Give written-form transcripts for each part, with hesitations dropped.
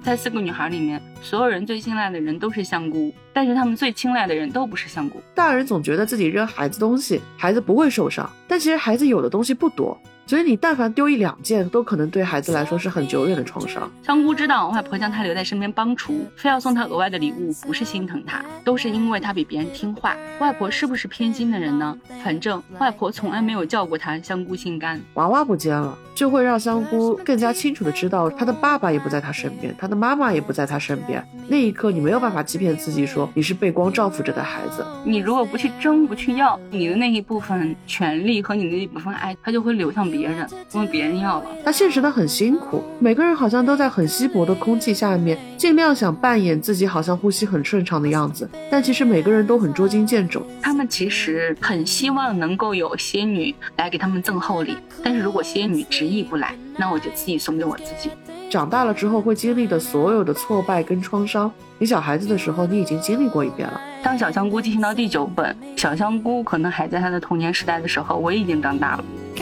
在4个女孩里面，所有人最青睐的人都是香菇，但是他们最青睐的人都不是香菇。 大人总觉得自己扔孩子东西，孩子不会受伤，但其实孩子有的东西不多，所以你但凡丢1-2件，都可能对孩子来说是很久远的创伤。 香菇知道外婆将他留在身边帮厨，非要送他额外的礼物，不是心疼他，都是因为他比别人听话。外婆是不是偏心的人呢？反正外婆从来没有叫过他香菇心肝。 娃娃不见了，就会让香菇更加清楚的知道他的爸爸也不在他身边，他的妈妈也不在他身边。那一刻你没有办法欺骗自己说你是被光照拂着的孩子。 你如果不去争，不去要你的那一部分权利和你的那一部分爱，他就会流向别人，因为别人要了。 他现实的很辛苦，每个人好像都在很稀薄的空气下面尽量想扮演自己好像呼吸很顺畅的样子，但其实每个人都很捉襟见肘。 他们其实很希望能够有仙女来给他们赠厚礼，但是如果仙女执意不来，那我就自己送给我自己。 长大了之后会经历的所有的挫败跟创伤，你小孩子的时候你已经经历过一遍了。 当小香菇进行到第9本，小香菇可能还在他的童年时代的时候，我已经长大了。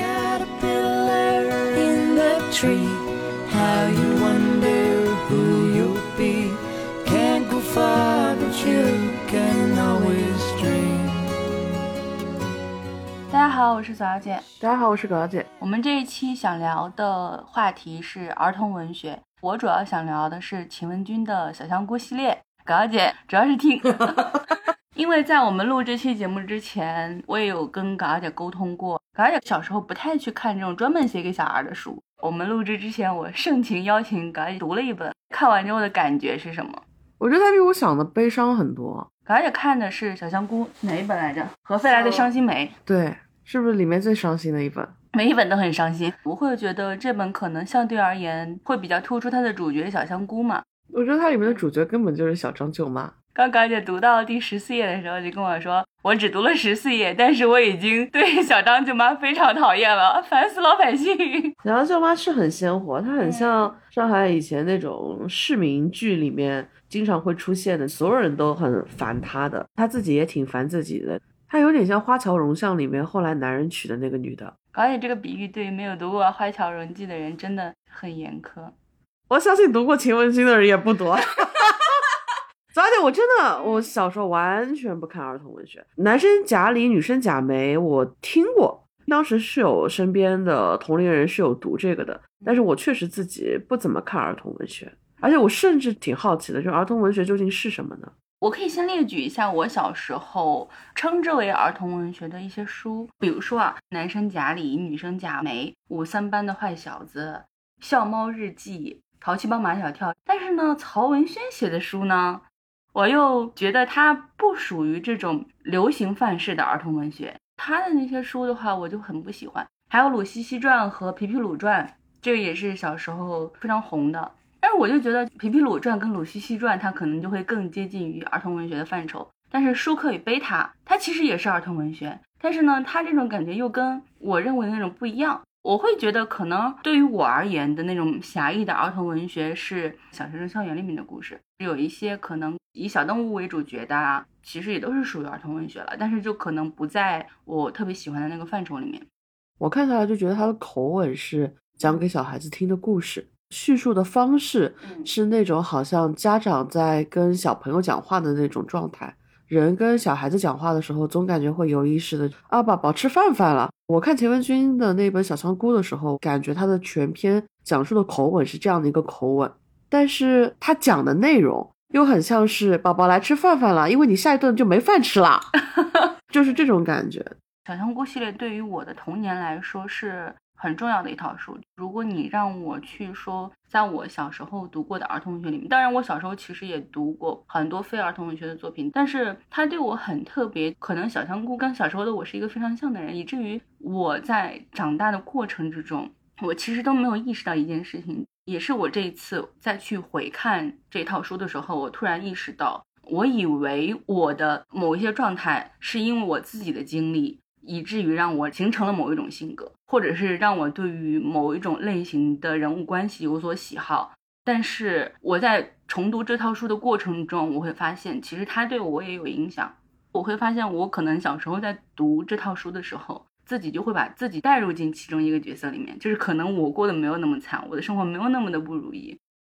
大家好，我是左小姐。 大家好，我是狗小姐。 我们这一期想聊的话题是儿童文学，我主要想聊的是秦文君的小香菇系列，狗小姐主要是听因为在我们录这期节目之前，我也有跟狗小姐沟通过，狗小姐小时候不太去看这种专门写给小孩的书。我们录制之前，我盛情邀请狗小姐读了一本，看完之后的感觉是什么？ 我觉得它比我想的悲伤很多。 狗小姐看的是小香菇哪一本来着？何费来的伤心梅。 对，是不是里面最伤心的一本？ 每一本都很伤心。我会觉得这本可能相对而言会比较突出它的主角小香菇嘛。 我觉得它里面的主角根本就是小张舅妈。 刚狗姐读到第14页的时候就跟我说，我只读了14页，但是我已经对小张舅妈非常讨厌了，烦死老百姓。 小张舅妈是很鲜活，她很像上海以前那种市民剧里面经常会出现的，所有人都很烦她的，她自己也挺烦自己的。她有点像花桥荣相里面后来男人娶的那个女的。 而且这个比喻对于没有读过花桥荣记的人真的很严苛。 我相信读过秦文君的人也不多。而且我小时候完全不看儿童文学，男生贾里女生贾梅我听过，当时是有身边的同龄人是有读这个的，但是我确实自己不怎么看儿童文学。而且我甚至挺好奇的，就是儿童文学究竟是什么呢？ 我可以先列举一下我小时候称之为儿童文学的一些书，比如说男生贾里女生贾梅、五三班的坏小子、笑猫日记、淘气包马小跳。但是呢，曹文轩写的书呢，我又觉得他不属于这种流行范式的儿童文学，他的那些书的话我就很不喜欢。还有鲁西西传和皮皮鲁传，这个也是小时候非常红的，但是我就觉得皮皮鲁传跟鲁西西传它可能就会更接近于儿童文学的范畴。但是舒克与贝塔它其实也是儿童文学，但是呢它这种感觉又跟我认为的那种不一样。我会觉得可能对于我而言的那种狭义的儿童文学是小学生校园里面的故事，有一些可能以小动物为主角的其实也都是属于儿童文学了，但是就可能不在我特别喜欢的那个范畴里面。 我看下来就觉得他的口吻是讲给小孩子听的故事，叙述的方式是那种好像家长在跟小朋友讲话的那种状态。人跟小孩子讲话的时候总感觉会有意识的宝宝吃饭饭了。我看钱文君的那本小香菇的时候，感觉他的全篇讲述的口吻是这样的一个口吻，但是他讲的内容又很像是宝宝来吃饭饭了，因为你下一顿就没饭吃了。就是这种感觉。 小香菇系列对于我的童年来说是很重要的一套书。如果你让我去说在我小时候读过的儿童文学里面，当然我小时候其实也读过很多非儿童文学的作品，但是它对我很特别，可能小香菇跟小时候的我是一个非常像的人，以至于我在长大的过程之中，我其实都没有意识到一件事情，也是我这一次再去回看这套书的时候，我突然意识到，我以为我的某一些状态是因为我自己的经历以至于让我形成了某一种性格，或者是让我对于某一种类型的人物关系有所喜好。但是我在重读这套书的过程中，我会发现其实它对我也有影响。我会发现我可能小时候在读这套书的时候，自己就会把自己带入进其中一个角色里面，就是可能我过得没有那么惨，我的生活没有那么的不如意，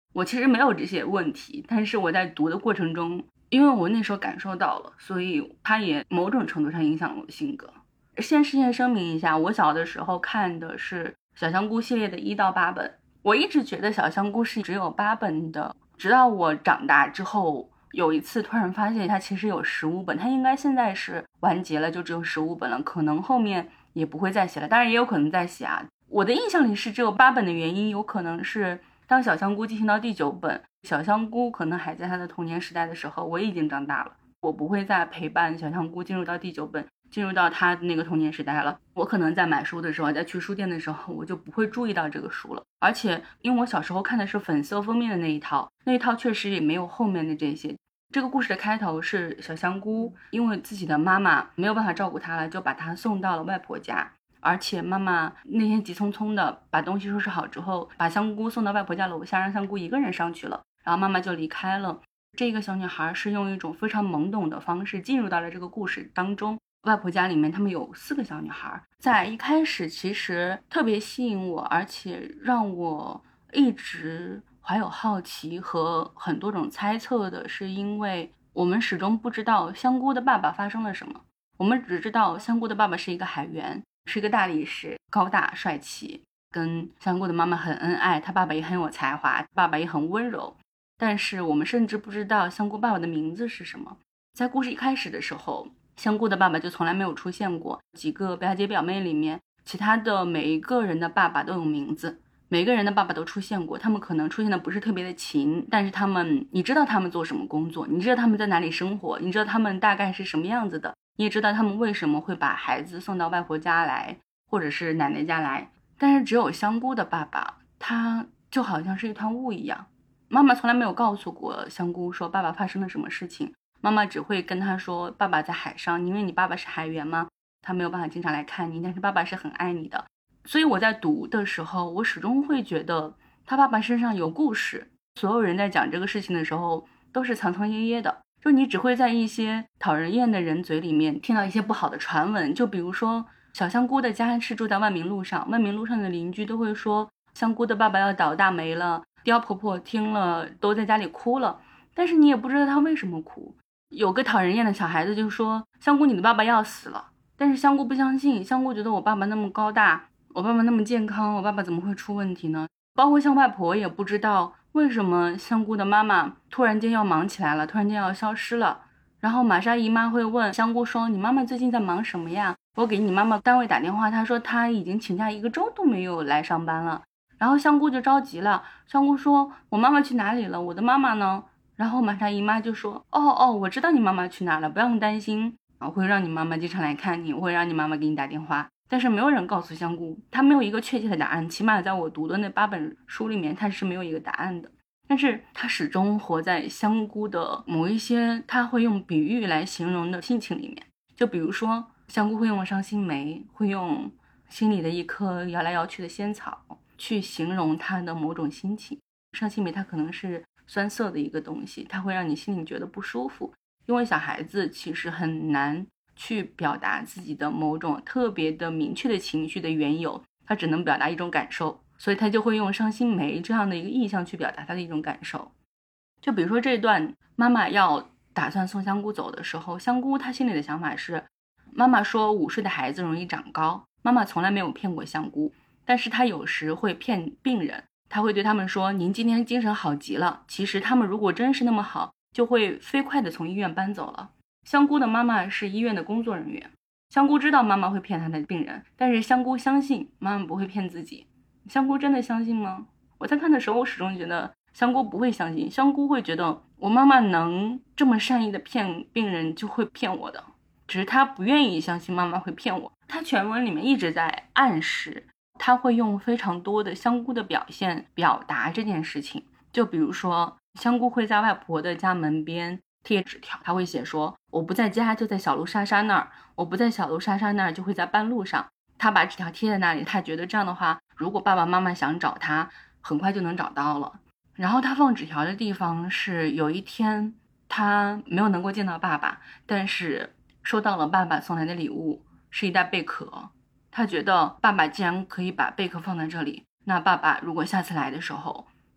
我其实没有这些问题，但是我在读的过程中，因为我那时候感受到了，所以它也某种程度上影响了我的性格。先事先声明一下，我小的时候看的是小香菇系列的1到8本，我一直觉得小香菇是只有8本的，直到我长大之后，有一次突然发现它其实有15本，它应该现在是完结了，就只有15本了，可能后面也不会再写了，当然也有可能再写啊。我的印象里是只有8本的原因，有可能是当小香菇进行到第9本，小香菇可能还在他的童年时代的时候，我已经长大了，我不会再陪伴小香菇进入到第9本，进入到他的那个童年时代了。我可能在买书的时候，在去书店的时候，我就不会注意到这个书了。而且因为我小时候看的是粉色封面的那一套，那一套确实也没有后面的这些。这个故事的开头是小香菇因为自己的妈妈没有办法照顾她了，就把她送到了外婆家，而且妈妈那天急匆匆的把东西收拾好之后，把香菇送到外婆家楼下，让香菇一个人上去了，然后妈妈就离开了。这个小女孩是用一种非常懵懂的方式进入到了这个故事当中。外婆家里面他们有4个小女孩，在一开始其实特别吸引我，而且让我一直怀有好奇和很多种猜测的是，因为我们始终不知道香菇的爸爸发生了什么，我们只知道香菇的爸爸是一个海员，是一个大力士，高大帅气，跟香菇的妈妈很恩爱，他爸爸也很有才华，爸爸也很温柔，但是我们甚至不知道香菇爸爸的名字是什么。在故事一开始的时候，香菇的爸爸就从来没有出现过，几个表姐表妹里面，其他的每一个人的爸爸都有名字，每个人的爸爸都出现过，他们可能出现的不是特别的勤，但是你知道他们做什么工作，你知道他们在哪里生活，你知道他们大概是什么样子的，你也知道他们为什么会把孩子送到外婆家来，或者是奶奶家来。但是只有香菇的爸爸，他就好像是一团雾一样，妈妈从来没有告诉过香菇说爸爸发生了什么事情，妈妈只会跟他说爸爸在海上，因为你爸爸是海员嘛，他没有办法经常来看你，但是爸爸是很爱你的。所以我在读的时候，我始终会觉得他爸爸身上有故事，所有人在讲这个事情的时候都是藏藏掖掖的，就你只会在一些讨人厌的人嘴里面听到一些不好的传闻，就比如说小香菇的家是住在万民路上，万民路上的邻居都会说香菇的爸爸要倒大霉了，刁婆婆听了都在家里哭了，但是你也不知道他为什么哭。有个讨人厌的小孩子就说香菇你的爸爸要死了，但是香菇不相信，香菇觉得我爸爸那么高大，我爸爸那么健康，我爸爸怎么会出问题呢？包括像外婆也不知道为什么香菇的妈妈突然间要忙起来了，突然间要消失了。然后玛莎姨妈会问香菇说你妈妈最近在忙什么呀？我给你妈妈单位打电话，她说她已经请假1个周都没有来上班了。然后香菇就着急了，香菇说我妈妈去哪里了？我的妈妈呢？然后玛莎姨妈就说哦，我知道你妈妈去哪了，不用担心，我会让你妈妈经常来看你，我会让你妈妈给你打电话。但是没有人告诉香菇，他没有一个确切的答案，起码在我读的那8本书里面他是没有一个答案的。但是他始终活在香菇的某一些他会用比喻来形容的心情里面，就比如说香菇会用伤心梅，会用心里的一棵摇来摇去的仙草去形容他的某种心情。伤心梅它可能是酸涩的一个东西，它会让你心里觉得不舒服，因为小孩子其实很难去表达自己的某种特别的明确的情绪的缘由，他只能表达一种感受，所以他就会用伤心梅这样的一个意象去表达他的一种感受。就比如说这段妈妈要打算送香菇走的时候，香菇她心里的想法是，妈妈说5岁的孩子容易长高，妈妈从来没有骗过香菇，但是她有时会骗病人，她会对他们说您今天精神好极了，其实他们如果真是那么好，就会飞快地从医院搬走了。香菇的妈妈是医院的工作人员，香菇知道妈妈会骗她的病人，但是香菇相信妈妈不会骗自己。香菇真的相信吗？我在看的时候，我始终觉得香菇不会相信，香菇会觉得我妈妈能这么善意的骗病人就会骗我的，只是她不愿意相信妈妈会骗我。她全文里面一直在暗示，她会用非常多的香菇的表现表达这件事情。就比如说香菇会在外婆的家门边贴纸条，他会写说我不在家就在小路莎莎那儿，我不在小路莎莎那儿就会在半路上。他把纸条贴在那里，他觉得这样的话，如果爸爸妈妈想找他，很快就能找到了。然后他放纸条的地方是有一天他没有能够见到爸爸，但是收到了爸爸送来的礼物，是一袋贝壳。他觉得爸爸既然可以把贝壳放在这里，那爸爸如果下次来的时候，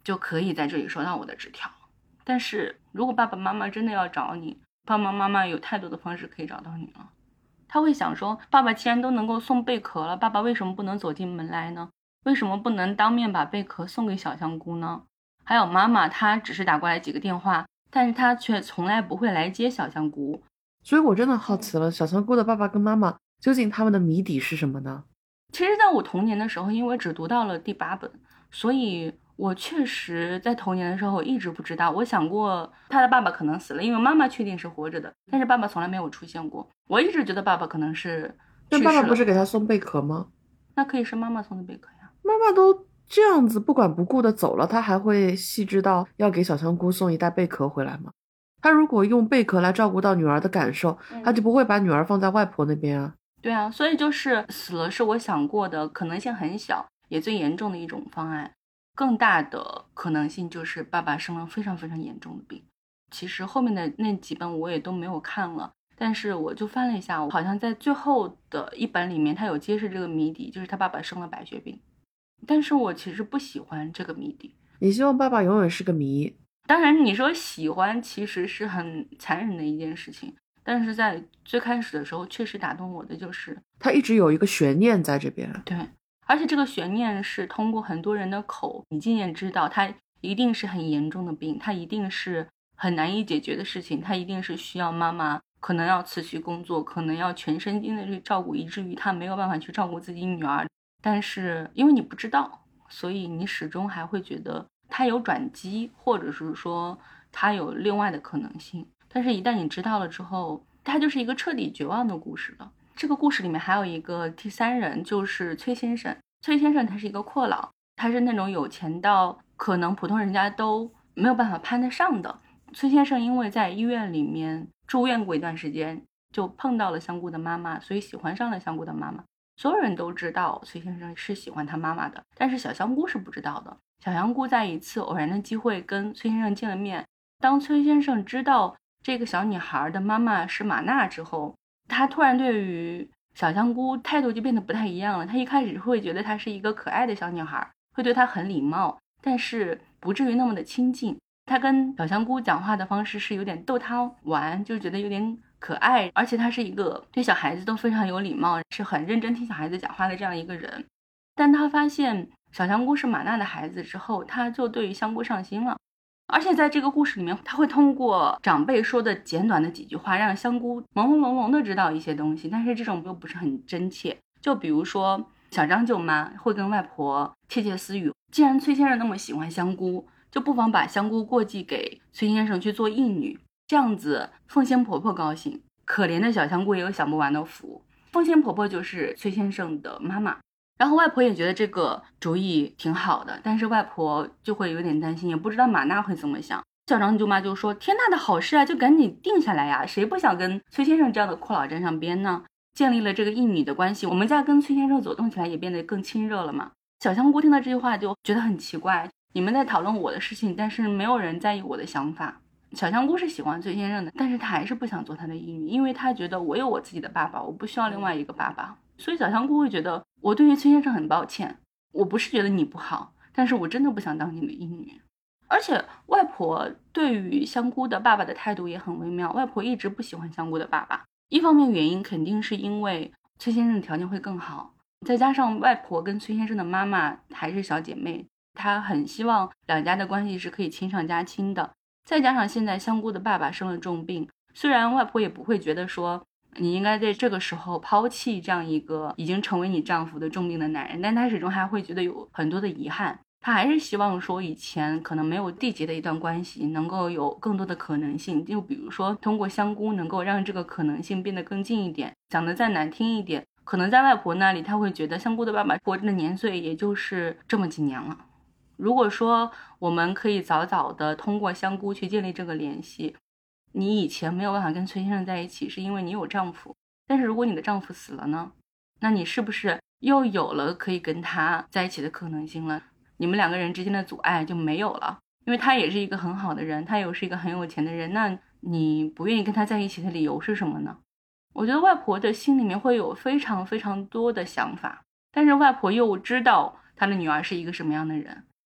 就可以在这里收到我的纸条。但是如果爸爸妈妈真的要找你，爸爸妈妈有太多的方式可以找到你了。他会想说，爸爸既然都能够送贝壳了，爸爸为什么不能走进门来呢？为什么不能当面把贝壳送给小香菇呢？还有妈妈，她只是打过来几个电话，但是她却从来不会来接小香菇。 所以我真的好奇了，小香菇的爸爸跟妈妈究竟他们的谜底是什么呢？ 其实在我童年的时候，因为只读到了第8本，所以我确实在童年的时候一直不知道。我想过他的爸爸可能死了，因为妈妈确定是活着的，但是爸爸从来没有出现过。我一直觉得爸爸可能是去世了。 但爸爸不是给他送贝壳吗？ 那可以是妈妈送的贝壳呀。 妈妈都这样子不管不顾的走了，他还会细致到要给小香菇送一袋贝壳回来吗？他如果用贝壳来照顾到女儿的感受，他就不会把女儿放在外婆那边啊。 对啊，所以就是死了是我想过的可能性很小也最严重的一种方案。更大的可能性就是爸爸生了非常非常严重的病。其实后面的那几本我也都没有看了，但是我就翻了一下，我好像在最后的一本里面他有揭示这个谜底，就是他爸爸生了白血病。但是我其实不喜欢这个谜底。 你希望爸爸永远是个谜？ 当然你说喜欢其实是很残忍的一件事情，但是在最开始的时候确实打动我的就是他一直有一个悬念在这边。 对，而且这个悬念是通过很多人的口，你渐渐知道他一定是很严重的病，他一定是很难以解决的事情，他一定是需要妈妈可能要辞去工作，可能要全身心的去照顾，以至于他没有办法去照顾自己女儿。但是因为你不知道，所以你始终还会觉得他有转机，或者是说他有另外的可能性。但是一旦你知道了之后，他就是一个彻底绝望的故事了。这个故事里面还有一个第3人，就是崔先生。崔先生他是一个阔佬，他是那种有钱到可能普通人家都没有办法攀得上的。崔先生因为在医院里面住院过一段时间，就碰到了香菇的妈妈，所以喜欢上了香菇的妈妈。所有人都知道崔先生是喜欢他妈妈的，但是小香菇是不知道的。小香菇在一次偶然的机会跟崔先生见了面，当崔先生知道这个小女孩的妈妈是玛娜之后，他突然对于小香菇态度就变得不太一样了。他一开始会觉得她是一个可爱的小女孩，会对她很礼貌，但是不至于那么的亲近。他跟小香菇讲话的方式是有点逗她玩，就觉得有点可爱，而且他是一个对小孩子都非常有礼貌，是很认真听小孩子讲话的这样一个人。但他发现小香菇是玛娜的孩子之后，他就对于香菇上心了。而且在这个故事里面，他会通过长辈说的简短的几句话，让香菇朦朦胧胧的知道一些东西，但是这种又不是很真切。就比如说小张舅妈会跟外婆窃窃私语，既然崔先生那么喜欢香菇，就不妨把香菇过继给崔先生去做义女，这样子凤仙婆婆高兴，可怜的小香菇也有享不完的福。凤仙婆婆就是崔先生的妈妈，然后外婆也觉得这个主意挺好的，但是外婆就会有点担心，也不知道玛娜会怎么想。小张舅妈就说，天大的好事啊，就赶紧定下来呀，谁不想跟崔先生这样的阔佬沾上边呢？建立了这个义女的关系，我们家跟崔先生走动起来也变得更亲热了嘛。小香菇听到这句话就觉得很奇怪，你们在讨论我的事情，但是没有人在意我的想法。小香菇是喜欢崔先生的，但是他还是不想做他的义女，因为他觉得我有我自己的爸爸，我不需要另外一个爸爸。所以小香菇会觉得，我对于崔先生很抱歉，我不是觉得你不好，但是我真的不想当你的义女。而且外婆对于香菇的爸爸的态度也很微妙，外婆一直不喜欢香菇的爸爸，一方面原因肯定是因为崔先生的条件会更好，再加上外婆跟崔先生的妈妈还是小姐妹，她很希望两家的关系是可以亲上加亲的。再加上现在香菇的爸爸生了重病，虽然外婆也不会觉得说你应该在这个时候抛弃这样一个已经成为你丈夫的重病的男人，但她始终还会觉得有很多的遗憾。她还是希望说以前可能没有缔结的一段关系能够有更多的可能性，就比如说通过香菇能够让这个可能性变得更近一点。讲得再难听一点，可能在外婆那里她会觉得香菇的爸爸活着的年岁也就是这么几年了。如果说我们可以早早的通过香菇去建立这个联系，你以前没有办法跟崔先生在一起是因为你有丈夫，但是如果你的丈夫死了呢，那你是不是又有了可以跟他在一起的可能性了？你们两个人之间的阻碍就没有了，因为他也是一个很好的人，他又是一个很有钱的人，那你不愿意跟他在一起的理由是什么呢？我觉得外婆的心里面会有非常非常多的想法，但是外婆又知道她的女儿是一个什么样的人，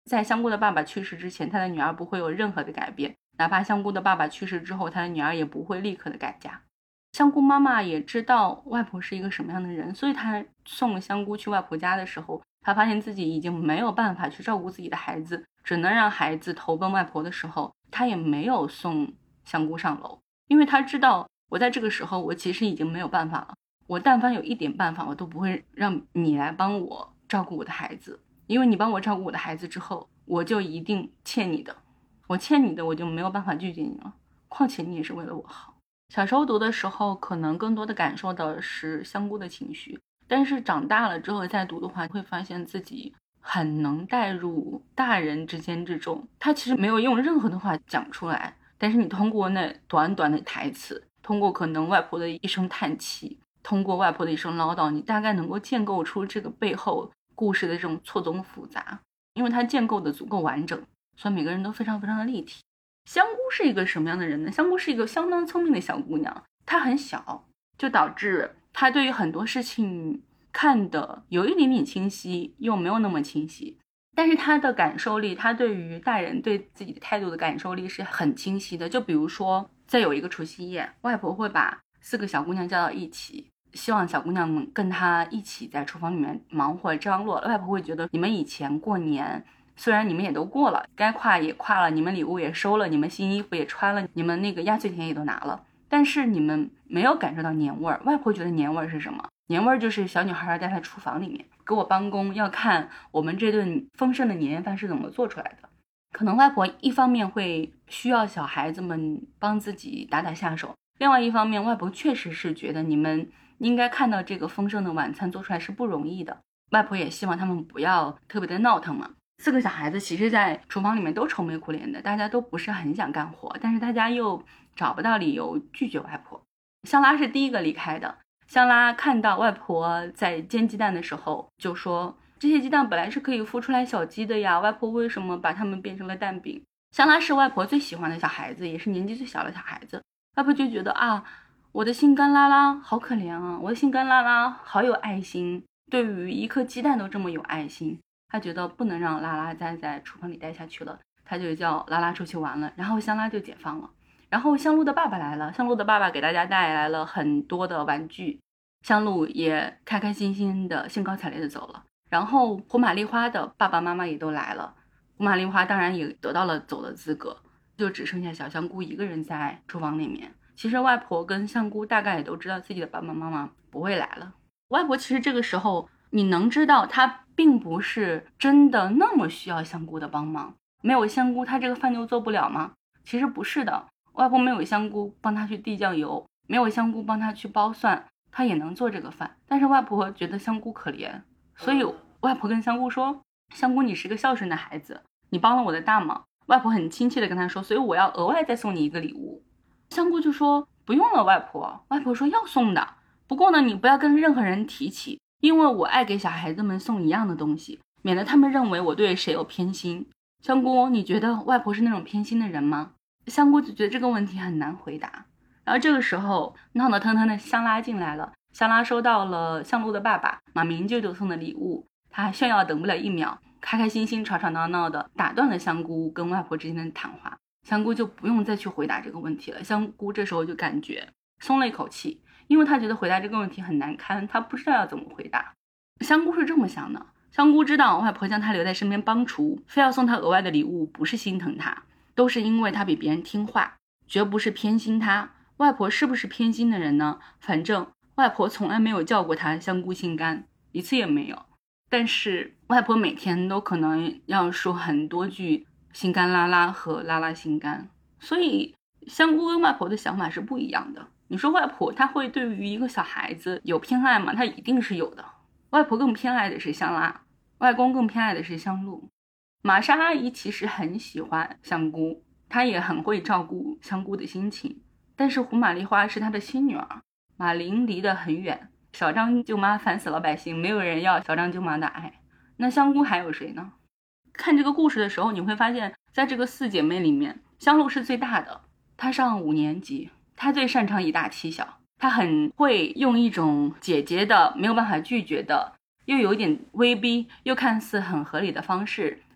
在香菇的爸爸去世之前，他的女儿不会有任何的改变，哪怕香菇的爸爸去世之后，他的女儿也不会立刻的改嫁。香菇妈妈也知道外婆是一个什么样的人，所以她送香菇去外婆家的时候，她发现自己已经没有办法去照顾自己的孩子，只能让孩子投奔外婆的时候，她也没有送香菇上楼，因为她知道我在这个时候我其实已经没有办法了，我但凡有一点办法，我都不会让你来帮我照顾我的孩子，因为你帮我照顾我的孩子之后，我就一定欠你的，我欠你的我就没有办法拒绝你了，况且你也是为了我好。小时候读的时候可能更多的感受的是香菇的情绪，但是长大了之后再读的话，会发现自己很能带入大人之间这种，他其实没有用任何的话讲出来，但是你通过那短短的台词，通过可能外婆的一声叹气，通过外婆的一声唠叨，你大概能够建构出这个背后故事的这种错综复杂，因为它建构的足够完整，所以每个人都非常非常的立体。香菇是一个什么样的人呢？香菇是一个相当聪明的小姑娘，她很小，就导致她对于很多事情看的有一点点清晰，又没有那么清晰。但是她的感受力，她对于大人对自己的态度的感受力是很清晰的。就比如说，在有一个除夕夜，外婆会把4个小姑娘叫到一起，希望小姑娘们跟她一起在厨房里面忙活张罗。外婆会觉得，你们以前过年虽然你们也都过了，该跨也跨了，你们礼物也收了，你们新衣服也穿了，你们那个压岁钱也都拿了，但是你们没有感受到年味儿。外婆觉得年味儿是什么？年味儿就是小女孩待在厨房里面给我帮工，要看我们这顿丰盛的年夜饭是怎么做出来的。可能外婆一方面会需要小孩子们帮自己打打下手，另外一方面外婆确实是觉得你们应该看到这个丰盛的晚餐做出来是不容易的，外婆也希望他们不要特别的闹腾嘛。4个小孩子其实在厨房里面都愁眉苦脸的，大家都不是很想干活，但是大家又找不到理由拒绝外婆。香拉是第一个离开的，香拉看到外婆在煎鸡蛋的时候就说，这些鸡蛋本来是可以孵出来小鸡的呀，外婆为什么把它们变成了蛋饼？香拉是外婆最喜欢的小孩子，也是年纪最小的小孩子，外婆就觉得啊，我的心肝拉拉好可怜啊，我的心肝拉拉好有爱心，对于一颗鸡蛋都这么有爱心，他觉得不能让拉拉再在厨房里待下去了，他就叫拉拉出去玩了，然后香拉就解放了。然后香露的爸爸来了，香露的爸爸给大家带来了很多的玩具，香露也开开心心的兴高采烈的走了。然后胡玛丽花的爸爸妈妈也都来了，胡玛丽花当然也得到了走的资格，就只剩下小香菇一个人在厨房里面。其实外婆跟香菇大概也都知道自己的爸爸妈妈不会来了。外婆其实这个时候你能知道她并不是真的那么需要香菇的帮忙，没有香菇她这个饭就做不了吗？其实不是的，外婆没有香菇帮她去递酱油，没有香菇帮她去剥蒜，她也能做这个饭。但是外婆觉得香菇可怜，所以外婆跟香菇说，香菇你是个孝顺的孩子，你帮了我的大忙。外婆很亲切的跟她说，所以我要额外再送你一个礼物。香菇就说不用了外婆。外婆说要送的，不过呢你不要跟任何人提起，因为我爱给小孩子们送一样的东西，免得他们认为我对谁有偏心。香菇，你觉得外婆是那种偏心的人吗？香菇就觉得这个问题很难回答。然后这个时候闹闹腾腾的香拉进来了，香拉收到了香露的爸爸马明舅舅送的礼物，他炫耀等不了1秒，开开心心吵吵闹闹的打断了香菇跟外婆之间的谈话。香菇就不用再去回答这个问题了，香菇这时候就感觉松了一口气，因为他觉得回答这个问题很难堪，他不知道要怎么回答。香菇是这么想的，香菇知道外婆将他留在身边帮厨，非要送他额外的礼物，不是心疼他，都是因为他比别人听话，绝不是偏心他。外婆是不是偏心的人呢？反正外婆从来没有叫过他香菇心肝，一次也没有。但是外婆每天都可能要说很多句心肝拉拉和拉拉心肝，所以香菇跟外婆的想法是不一样的。你说外婆她会对于一个小孩子有偏爱吗？她一定是有的。外婆更偏爱的是香拉，外公更偏爱的是香露。玛莎阿姨其实很喜欢香菇，她也很会照顾香菇的心情，但是胡玛丽花是她的亲女儿，马林离得很远，小张舅妈烦死老百姓，没有人要小张舅妈的爱，那香菇还有谁呢？看这个故事的时候，你会发现在这个4姐妹里面，香露是最大的，她上5年级，她最擅长以大欺小，她很会用一种姐姐的没有办法拒绝的，又有一点威逼又看似很合理的方式，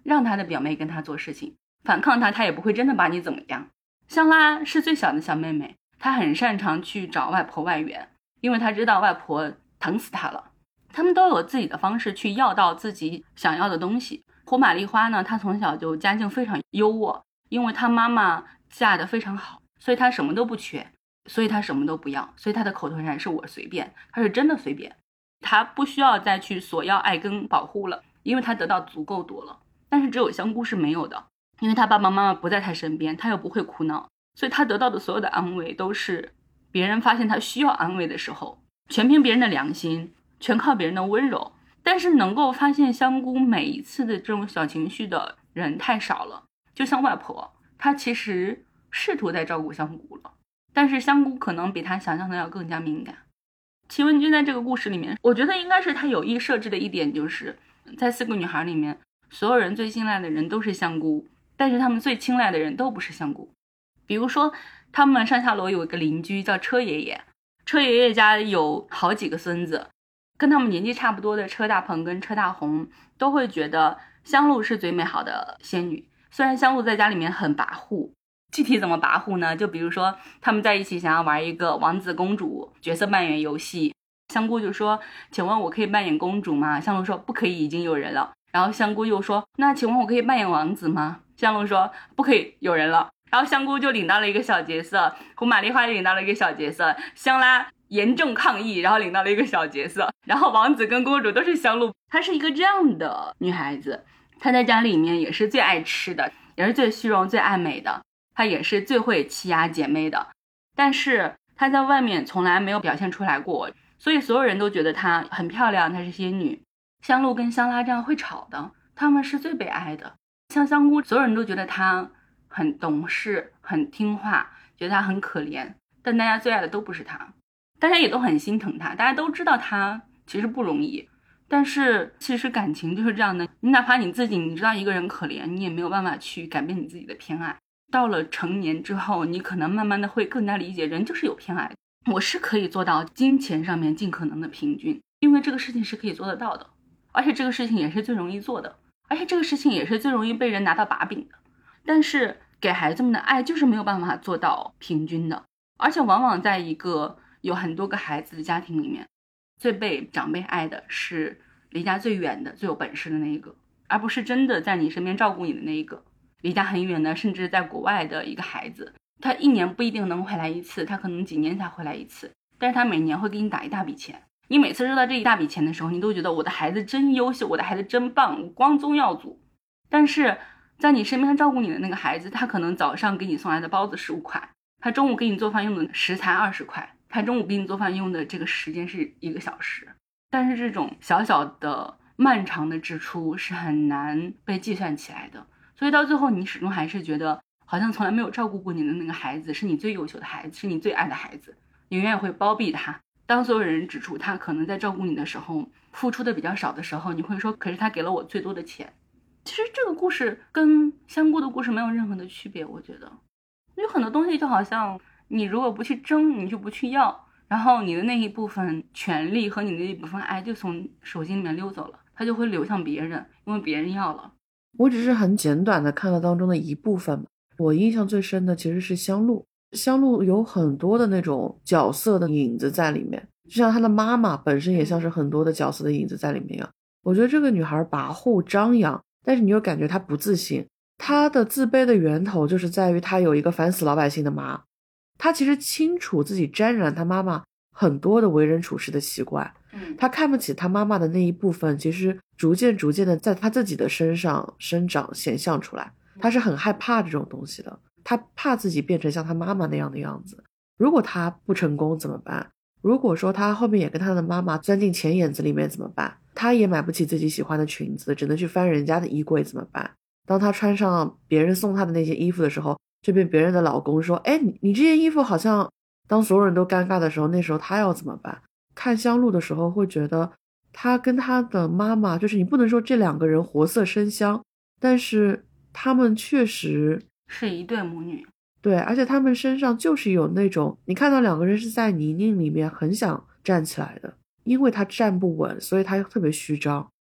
让他的表妹跟他做事情，反抗他，他也不会真的把你怎么样。香拉是最小的小妹妹，她很擅长去找外婆外援，因为她知道外婆疼死她了。他们都有自己的方式去要到自己想要的东西。胡玛丽花呢，她从小就家境非常优渥，因为她妈妈嫁得非常好，所以她什么都不缺，所以她什么都不要，所以她的口头禅是我随便，她是真的随便，她不需要再去索要爱跟保护了，因为她得到足够多了。但是只有香菇是没有的，因为她爸爸妈妈不在她身边，她又不会哭闹，所以她得到的所有的安慰都是别人发现她需要安慰的时候，全凭别人的良心，全靠别人的温柔。但是能够发现香菇每一次的这种小情绪的人太少了。就像外婆，她其实试图在照顾香菇了，但是香菇可能比她想象的要更加敏感。齐文君在这个故事里面，我觉得应该是她有意设置的一点，就是在4个女孩里面，所有人最信赖的人都是香菇，但是他们最青睐的人都不是香菇。比如说他们上下楼有一个邻居叫车爷爷，车爷爷家有好几个孙子，跟他们年纪差不多的车大鹏跟车大红都会觉得香露是最美好的仙女。虽然香露在家里面很跋扈，具体怎么跋扈呢？就比如说他们在一起想要玩一个王子公主角色扮演游戏，香菇就说请问我可以扮演公主吗？香露说不可以，已经有人了。然后香菇又说那请问我可以扮演王子吗？香露说不可以，有人了。然后香菇就领到了一个小角色，胡玛丽花领到了一个小角色，香拉严重抗议，然后领到了一个小角色，然后王子跟公主都是香露。她是一个这样的女孩子，她在家里面也是最爱吃的，也是最虚荣最爱美的，她也是最会欺压姐妹的，但是她在外面从来没有表现出来过，所以所有人都觉得她很漂亮，她是仙女。香露跟香拉这样会吵的，她们是最被爱的。像香菇，所有人都觉得她很懂事很听话，觉得她很可怜，但大家最爱的都不是她，大家也都很心疼她，大家都知道她其实不容易。但是其实感情就是这样的，你哪怕你自己你知道一个人可怜，你也没有办法去改变你自己的偏爱。到了成年之后，你可能慢慢的会更加理解人就是有偏爱。我是可以做到金钱上面尽可能的平均，因为这个事情是可以做得到的，而且这个事情也是最容易做的，而且这个事情也是最容易被人拿到把柄的。但是给孩子们的爱就是没有办法做到平均的，而且往往在一个有很多个孩子的家庭里面，最被长辈爱的是离家最远的最有本事的那一个，而不是真的在你身边照顾你的那一个。离家很远的甚至在国外的一个孩子，他1年不一定能回来一次，他可能几年才回来一次，但是他每年会给你打一大笔钱，你每次收到这一大笔钱的时候，你都觉得我的孩子真优秀，我的孩子真棒，我光宗耀祖。但是在你身边照顾你的那个孩子，他可能早上给你送来的包子15块，他中午给你做饭用的食材20块，他中午给你做饭用的这个时间是1个小时。但是这种小小的漫长的支出是很难被计算起来的，所以到最后你始终还是觉得好像从来没有照顾过你的那个孩子是你最优秀的孩子，是你最爱的孩子，你永远会包庇他。当所有人指出他可能在照顾你的时候付出的比较少的时候，你会说可是他给了我最多的钱。其实这个故事跟香菇的故事没有任何的区别，我觉得有很多东西就好像你如果不去争，你就不去要，然后你的那一部分权利和你的那一部分爱就从手心里面溜走了，它就会流向别人，因为别人要了。 我只是很简短的看了当中的一部分，我印象最深的其实是香露。香露有很多的那种角色的影子在里面，就像她的妈妈本身也像是很多的角色的影子在里面啊。我觉得这个女孩跋扈张扬，但是你又感觉她不自信，她的自卑的源头就是在于她有一个烦死老百姓的妈。她其实清楚自己沾染她妈妈很多的为人处事的习惯，她看不起她妈妈的那一部分其实逐渐的在她自己的身上生长显象出来。她是很害怕这种东西的，她怕自己变成像她妈妈那样的样子。如果她不成功怎么办？如果说她后面也跟她的妈妈钻进钱眼子里面怎么办？她也买不起自己喜欢的裙子，只能去翻人家的衣柜怎么办？当她穿上别人送她的那些衣服的时候，就被别人的老公说，哎，你这件衣服好像……当所有人都尴尬的时候，那时候她要怎么办？看香露的时候会觉得她跟她的妈妈，就是你不能说这2个人活色生香，但是他们确实是一对母女。 对，而且他们身上就是有那种你看到2个人是在泥泞里面很想站起来的，因为他站不稳，所以他特别虚张。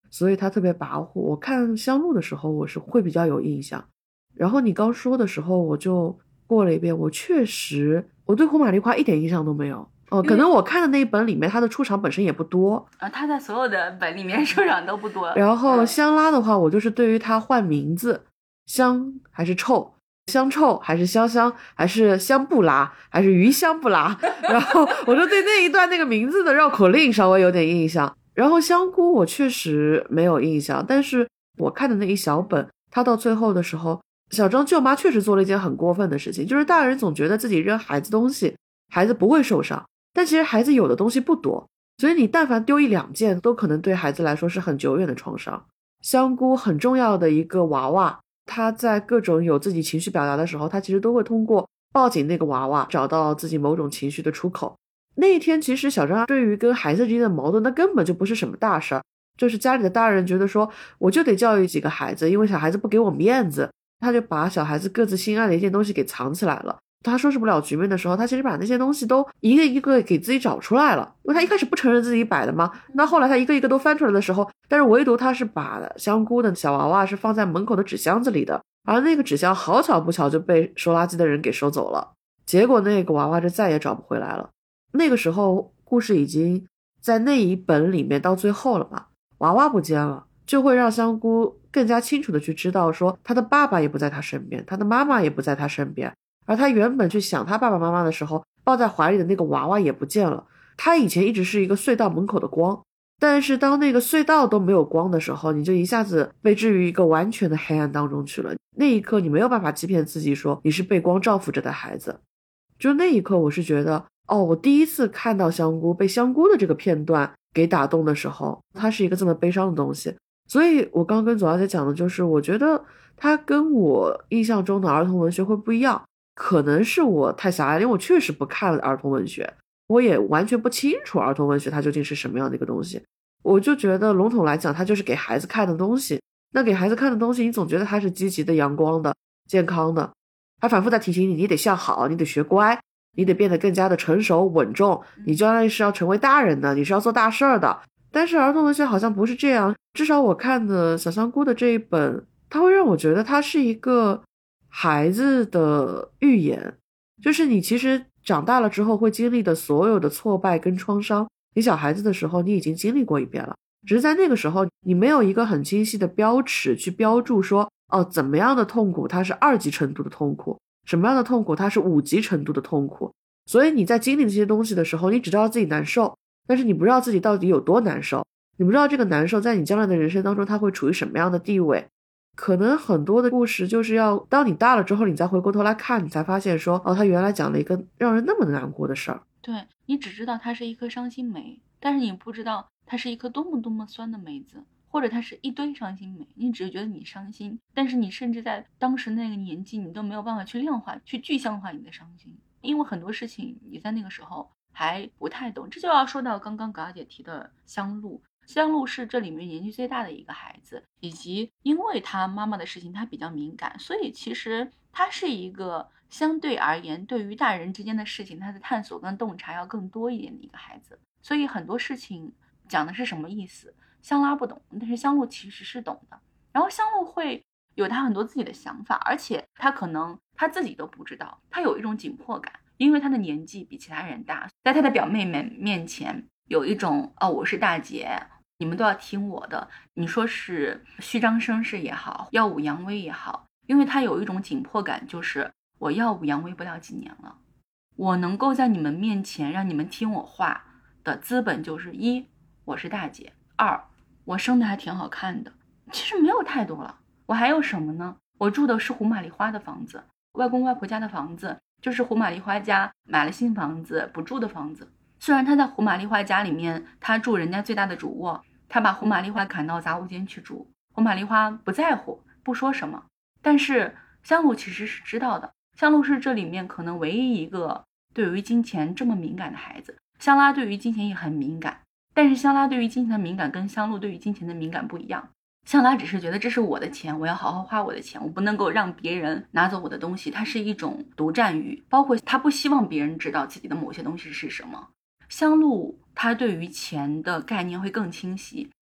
所以他特别跋扈。我看香露的时候，我是会比较有印象。然后你刚说的时候，我就过了一遍，我确实我对胡玛丽花一点印象都没有。可能我看的那一本里面，他的出场本身也不多他在所有的本里面出场都不多。 然后香拉的话，我就是对于他换名字，香还是臭，香臭还是香香，还是香布拉，还是鱼香布拉，然后我就对那一段那个名字的绕口令稍微有点印象。然后香菇我确实没有印象，但是我看的那一小本，他到最后的时候，小张舅妈确实做了一件很过分的事情，就是大人总觉得自己扔孩子东西，孩子不会受伤。但其实孩子有的东西不多，所以你但凡丢一两件都可能对孩子来说是很久远的创伤。香菇很重要的一个娃娃，他在各种有自己情绪表达的时候，他其实都会通过抱紧那个娃娃找到自己某种情绪的出口。那一天其实小张对于跟孩子之间的矛盾，那根本就不是什么大事儿，就是家里的大人觉得说我就得教育几个孩子，因为小孩子不给我面子，他就把小孩子各自心爱的一件东西给藏起来了。他收拾不了局面的时候，他其实把那些东西都一个一个给自己找出来了，因为他一开始不承认自己摆的嘛，那后来他一个一个都翻出来的时候，但是唯独他是把香菇的小娃娃是放在门口的纸箱子里的，而那个纸箱好巧不巧就被收垃圾的人给收走了，结果那个娃娃就再也找不回来了。那个时候故事已经在那一本里面到最后了嘛，娃娃不见了，就会让香菇更加清楚的去知道说他的爸爸也不在他身边，他的妈妈也不在他身边，而他原本去想他爸爸妈妈的时候抱在怀里的那个娃娃也不见了。他以前一直是一个隧道门口的光，但是当那个隧道都没有光的时候，你就一下子被置于一个完全的黑暗当中去了。那一刻你没有办法欺骗自己说你是被光照拂着的孩子。就那一刻我是觉得我第一次看到香菇被香菇的这个片段给打动的时候，它是一个这么悲伤的东西。所以我刚跟左小姐讲的就是我觉得它跟我印象中的儿童文学会不一样，可能是我太狭隘，因为我确实不看儿童文学，我也完全不清楚儿童文学它究竟是什么样的一个东西。我就觉得笼统来讲它就是给孩子看的东西，那给孩子看的东西你总觉得它是积极的、阳光的、健康的，他反复在提醒你，你得向好，你得学乖，你得变得更加的成熟稳重，你将来是要成为大人的，你是要做大事儿的。但是儿童文学好像不是这样，至少我看的小香菇的这一本，它会让我觉得它是一个孩子的寓言，就是你其实长大了之后会经历的所有的挫败跟创伤，你小孩子的时候你已经经历过一遍了，只是在那个时候你没有一个很清晰的标尺去标注说怎么样的痛苦它是2级程度的痛苦，什么样的痛苦它是5级程度的痛苦。所以你在经历这些东西的时候，你只知道自己难受，但是你不知道自己到底有多难受，你不知道这个难受在你将来的人生当中它会处于什么样的地位。可能很多的故事就是要当你大了之后，你再回过头来看，你才发现说他原来讲了一个让人那么难过的事儿。 对，你只知道它是一颗伤心梅，但是你不知道它是一颗多么多么酸的梅子，或者它是一堆伤心梅，你只是觉得你伤心，但是你甚至在当时那个年纪你都没有办法去量化去具象化你的伤心，因为很多事情你在那个时候还不太懂。这就要说到刚刚嘎姐提的香露，香露是这里面年纪最大的一个孩子，以及因为他妈妈的事情他比较敏感，所以其实他是一个相对而言对于大人之间的事情他的探索跟洞察要更多一点的一个孩子。所以很多事情讲的是什么意思，香拉不懂，但是香露其实是懂的。然后香露会有他很多自己的想法，而且他可能他自己都不知道，他有一种紧迫感，因为他的年纪比其他人大，在他的表妹们面前有一种我是大姐，你们都要听我的，你说是虚张声势也好，耀武扬威也好，因为他有一种紧迫感，就是我耀武扬威不了几年了，我能够在你们面前让你们听我话的资本就是1我是大姐，2我生的还挺好看的，其实没有太多了。我还有什么呢？我住的是胡玛丽花的房子，外公外婆家的房子就是胡玛丽花家买了新房子不住的房子。虽然他在胡玛丽花家里面他住人家最大的主卧，他把胡玛丽花赶到杂物间去住，胡玛丽花不在乎不说什么，但是香露其实是知道的。香露是这里面可能唯一一个对于金钱这么敏感的孩子。香拉对于金钱也很敏感，但是香拉对于金钱的敏感跟香露对于金钱的敏感不一样。香拉只是觉得这是我的钱，我要好好花我的钱，我不能够让别人拿走我的东西，它是一种独占欲，包括他不希望别人知道自己的某些东西是什么。香露他对于钱的概念会更清晰，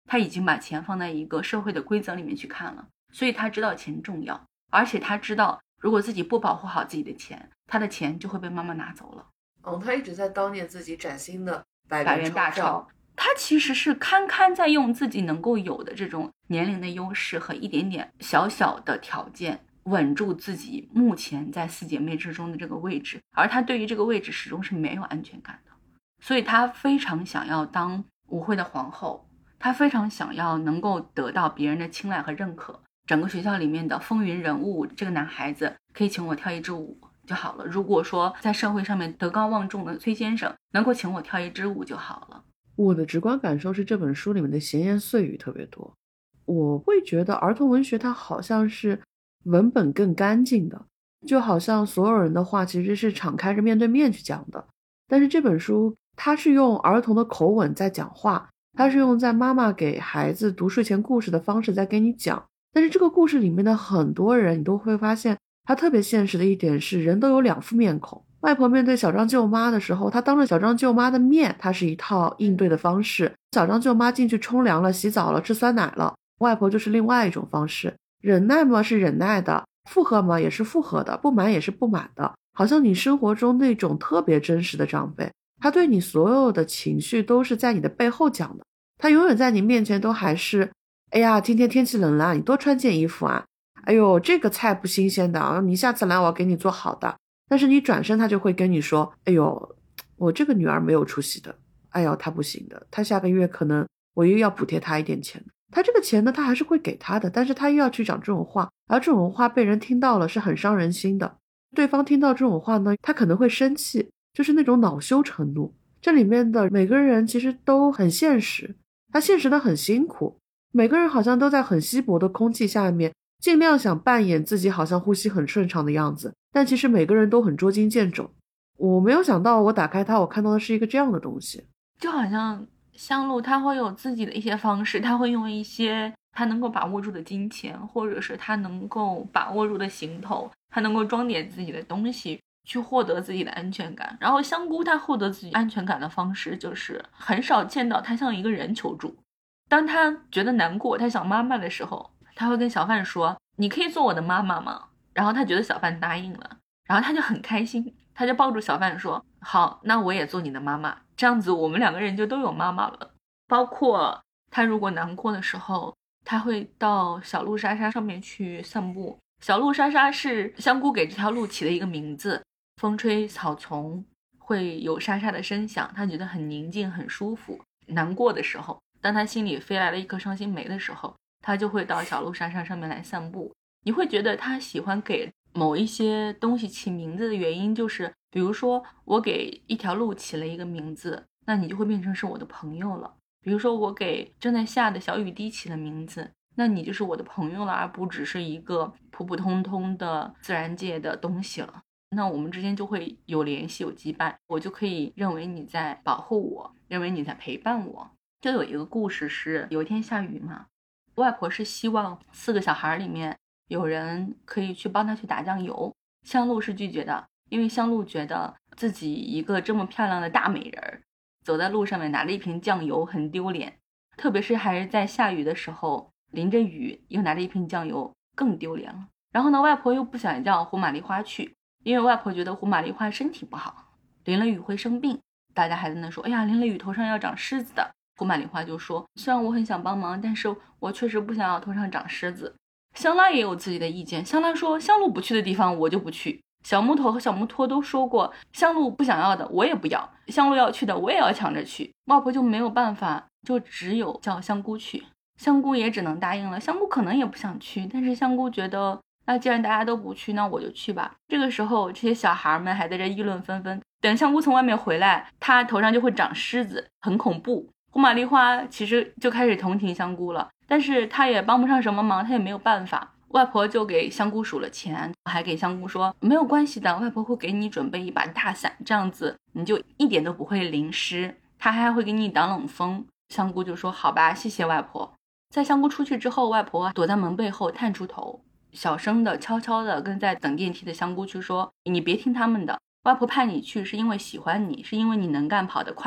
他已经把钱放在一个社会的规则里面去看了，所以他知道钱重要，而且他知道如果自己不保护好自己的钱，他的钱就会被妈妈拿走了。 他一直在悼念自己崭新的百元大钞，他其实是堪堪在用自己能够有的这种年龄的优势和一点点小小的条件稳住自己目前在四姐妹之中的这个位置，而他对于这个位置始终是没有安全感的，所以他非常想要当舞会的皇后，他非常想要能够得到别人的青睐和认可，整个学校里面的风云人物，这个男孩子可以请我跳一支舞就好了，如果说在社会上面德高望重的崔先生能够请我跳一支舞就好了。 我的直观感受是这本书里面的闲言碎语特别多，我会觉得儿童文学它好像是文本更干净的，就好像所有人的话其实是敞开着面对面去讲的，但是这本书它是用儿童的口吻在讲话，它是用在妈妈给孩子读睡前故事的方式在给你讲，但是这个故事里面的很多人你都会发现它特别现实的一点是人都有两副面孔。外婆面对小张舅妈的时候，她当着小张舅妈的面，她是一套应对的方式，小张舅妈进去冲凉了洗澡了吃酸奶了，外婆就是另外一种方式。忍耐嘛是忍耐的，附和嘛也是附和的，不满也是不满的，好像你生活中那种特别真实的长辈，他对你所有的情绪都是在你的背后讲的，他永远在你面前都还是哎呀今天天气冷了，你多穿件衣服啊，哎呦这个菜不新鲜的，你下次来我要给你做好的，但是你转身他就会跟你说哎呦我这个女儿没有出息的，哎呦她不行的，她下个月可能我又要补贴她一点钱，他这个钱呢他还是会给他的，但是他又要去讲这种话，而这种话被人听到了是很伤人心的，对方听到这种话呢他可能会生气，就是那种恼羞成怒。这里面的每个人其实都很现实，他现实的很辛苦，每个人好像都在很稀薄的空气下面尽量想扮演自己好像呼吸很顺畅的样子，但其实每个人都很捉襟见肘。我没有想到我打开它我看到的是一个这样的东西， 就好像香露他会有自己的一些方式，他会用一些他能够把握住的金钱，或者是他能够把握住的行头，他能够装点自己的东西去获得自己的安全感。然后香菇他获得自己安全感的方式就是很少见到他向一个人求助，当他觉得难过他想妈妈的时候，他会跟小贩说你可以做我的妈妈吗？然后他觉得小贩答应了，然后他就很开心，他就抱住小贩说好，那我也做你的妈妈，这样子我们两个人就都有妈妈了。包括他如果难过的时候，他会到小路莎莎上面去散步，小路莎莎是香菇给这条路起的一个名字，风吹草丛会有沙沙的声响，他觉得很宁静很舒服。难过的时候，当他心里飞来了一颗伤心梅的时候，他就会到小路莎莎上面来散步。你会觉得他喜欢给某一些东西起名字的原因就是比如说我给一条路起了一个名字，那你就会变成是我的朋友了。比如说我给正在下的小雨滴起了名字，那你就是我的朋友了，而不只是一个普普通通的自然界的东西了。那我们之间就会有联系有羁绊，我就可以认为你在保护我，认为你在陪伴我。就有一个故事是有一天下雨嘛，外婆是希望4个小孩里面有人可以去帮他去打酱油，香露是拒绝的，因为香露觉得自己一个这么漂亮的大美人走在路上面拿着一瓶酱油很丢脸，特别是还是在下雨的时候淋着雨又拿着一瓶酱油更丢脸了。然后呢，外婆又不想叫胡玛丽花去，因为外婆觉得胡玛丽花身体不好，淋了雨会生病。大家还在那说哎呀淋了雨头上要长虱子的，胡玛丽花就说虽然我很想帮忙，但是我确实不想要头上长虱子。香拉也有自己的意见，香拉说香露不去的地方我就不去，小木头和小木托都说过香露不想要的我也不要，香露要去的我也要抢着去。外婆就没有办法，就只有叫香菇去，香菇也只能答应了。香菇可能也不想去，但是香菇觉得那既然大家都不去，那我就去吧。这个时候这些小孩们还在这议论纷纷，等香菇从外面回来，他头上就会长虱子，很恐怖。胡玛丽花其实就开始同情香菇了，但是他也帮不上什么忙，他也没有办法。外婆就给香菇数了钱，还给香菇说没有关系的，外婆会给你准备一把大伞，这样子你就一点都不会淋湿，他还会给你挡冷风。香菇就说好吧，谢谢外婆。在香菇出去之后，外婆躲在门背后探出头，小声的悄悄的跟在等电梯的香菇去说你别听他们的，外婆派你去是因为喜欢你，是因为你能干跑得快。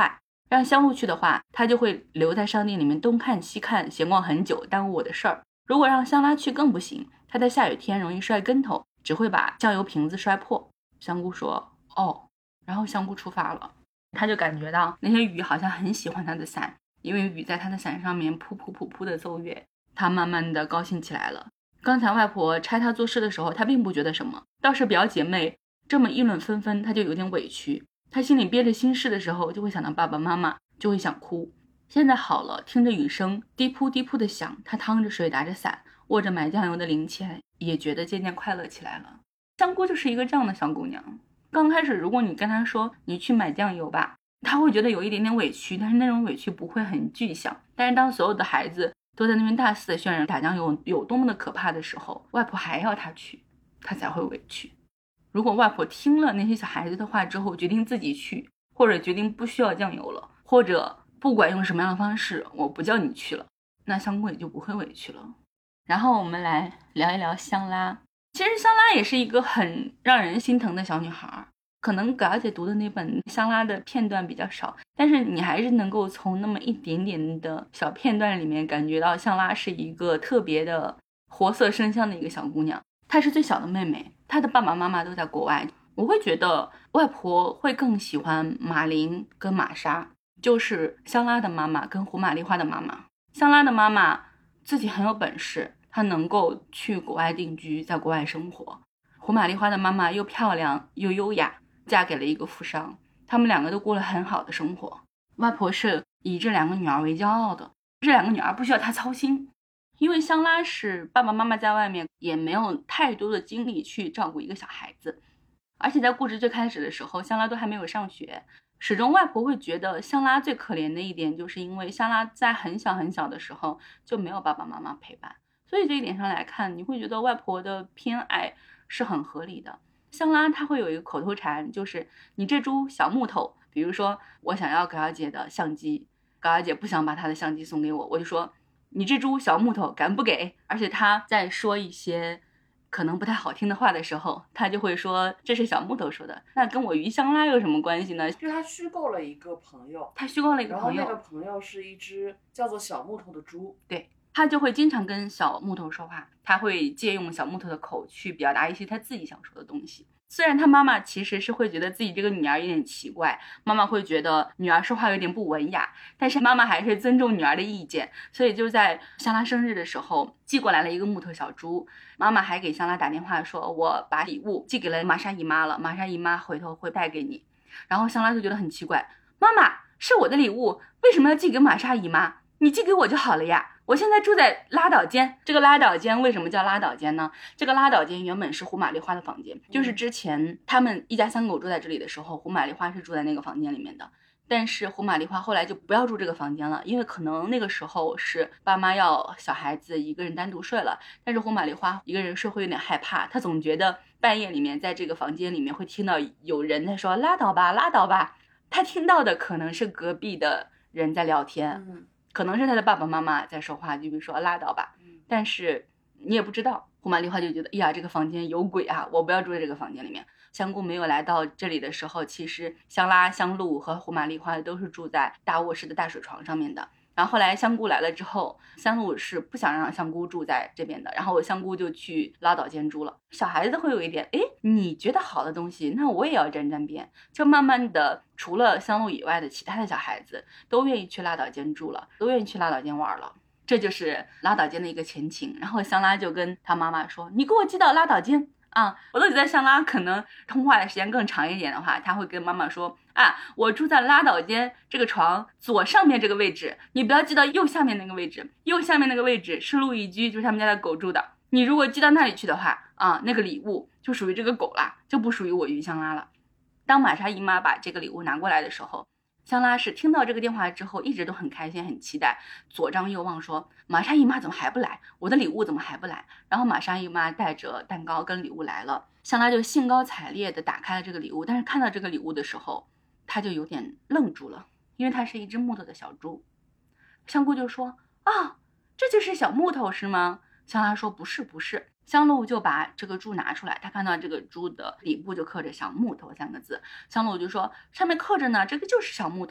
让香露去的话，他就会留在商店里面东看西看，闲逛很久，耽误我的事儿。如果让香拉去更不行，他在下雨天容易摔跟头，只会把酱油瓶子摔破。香菇说哦，然后香菇出发了。他就感觉到那些雨好像很喜欢他的伞，因为雨在他的伞上面噗噗噗噗的奏乐，他慢慢的高兴起来了。刚才外婆拆他做事的时候，他并不觉得什么，倒是表姐妹这么议论纷纷，他就有点委屈。他心里憋着心事的时候，就会想到爸爸妈妈，就会想哭。现在好了，听着雨声滴扑滴扑的响，他趟着水打着伞，握着买酱油的零钱，也觉得渐渐快乐起来了。香菇就是一个这样的小姑娘。刚开始如果你跟她说你去买酱油吧，她会觉得有一点点委屈，但是那种委屈不会很具象。但是当所有的孩子都在那边大肆的渲染打酱油有多么的可怕的时候，外婆还要她去，她才会委屈。如果外婆听了那些小孩子的话之后，决定自己去，或者决定不需要酱油了，或者不管用什么样的方式，我不叫你去了，那香菇也就不会委屈了。然后我们来聊一聊香拉。其实香拉也是一个很让人心疼的小女孩，可能葛小姐读的那本香拉的片段比较少，但是你还是能够从那么一点点的小片段里面感觉到香拉是一个特别的活色生香的一个小姑娘。她是最小的妹妹，她的爸爸妈妈都在国外。我会觉得外婆会更喜欢马琳跟玛莎，就是香拉的妈妈跟胡玛丽花的妈妈。香拉的妈妈自己很有本事，她能够去国外定居，在国外生活。胡玛丽花的妈妈又漂亮又优雅，嫁给了一个富商，他们两个都过了很好的生活。外婆是以这两个女儿为骄傲的，这两个女儿不需要她操心。因为香拉是爸爸妈妈在外面也没有太多的精力去照顾一个小孩子，而且在故事最开始的时候，香拉都还没有上学。始终外婆会觉得香拉最可怜的一点，就是因为香拉在很小很小的时候就没有爸爸妈妈陪伴，所以这一点上来看，你会觉得外婆的偏爱是很合理的。香拉她会有一个口头禅，就是你这株小木头，比如说我想要葛小姐的相机，葛小姐不想把她的相机送给我，我就说你这株小木头敢不给？而且她在说一些可能不太好听的话的时候，她就会说这是小木头说的，那跟我于香拉有什么关系呢？ 就是他虚构了一个朋友， 她虚构了一个朋友， 然后那个朋友是一只叫做小木头的猪。 对，他就会经常跟小木头说话，他会借用小木头的口去表达一些他自己想说的东西。虽然他妈妈其实是会觉得自己这个女儿有点奇怪，妈妈会觉得女儿说话有点不文雅，但是妈妈还是尊重女儿的意见，所以就在香拉生日的时候寄过来了一个木头小猪。妈妈还给香拉打电话说，我把礼物寄给了玛莎姨妈了，玛莎姨妈回头会带给你。然后香拉就觉得很奇怪，妈妈，是我的礼物，为什么要寄给玛莎姨妈？你寄给我就好了呀，我现在住在拉岛间。这个拉岛间为什么叫拉岛间呢？这个拉岛间原本是胡玛丽花的房间，就是之前他们一家三口住在这里的时候，胡玛丽花是住在那个房间里面的。但是胡玛丽花后来就不要住这个房间了，因为可能那个时候是爸妈要小孩子一个人单独睡了，但是胡玛丽花一个人睡会有点害怕，她总觉得半夜里面在这个房间里面会听到有人在说拉倒吧拉倒吧，她听到的可能是隔壁的人在聊天，可能是他的爸爸妈妈在说话，就比如说拉倒吧，但是你也不知道。胡玛丽花就觉得，哎呀，这个房间有鬼啊，我不要住在这个房间里面。香菇没有来到这里的时候，其实香拉、香露和胡玛丽花都是住在大卧室的大水床上面的。然后后来香菇来了之后，香露是不想让香菇住在这边的，然后香菇就去拉岛间住了。小孩子会有一点，诶，你觉得好的东西，那我也要沾沾边，就慢慢的除了香露以外的其他的小孩子都愿意去拉岛间住了，都愿意去拉岛间玩了。这就是拉岛间的一个前情。然后香拉就跟他妈妈说，你给我寄到拉岛间啊。我都觉得香拉可能通话的时间更长一点的话，他会跟妈妈说啊，我住在拉岛间这个床左上面这个位置，你不要寄到右下面那个位置，右下面那个位置是路易居，就是他们家的狗住的，你如果寄到那里去的话啊，那个礼物就属于这个狗啦，就不属于我于香拉了。当玛莎姨妈把这个礼物拿过来的时候，香拉是听到这个电话之后一直都很开心很期待，左张右望说，玛莎姨妈怎么还不来，我的礼物怎么还不来。然后玛莎姨妈带着蛋糕跟礼物来了，香拉就兴高采烈的打开了这个礼物，但是看到这个礼物的时候，他就有点愣住了，因为它是一只木头的小猪。香菇就说，啊，这就是小木头是吗？香拉说，不是不是。香露就把这个猪拿出来，他看到这个猪的底部就刻着小木头3个字，香露就说，上面刻着呢，这个就是小木头。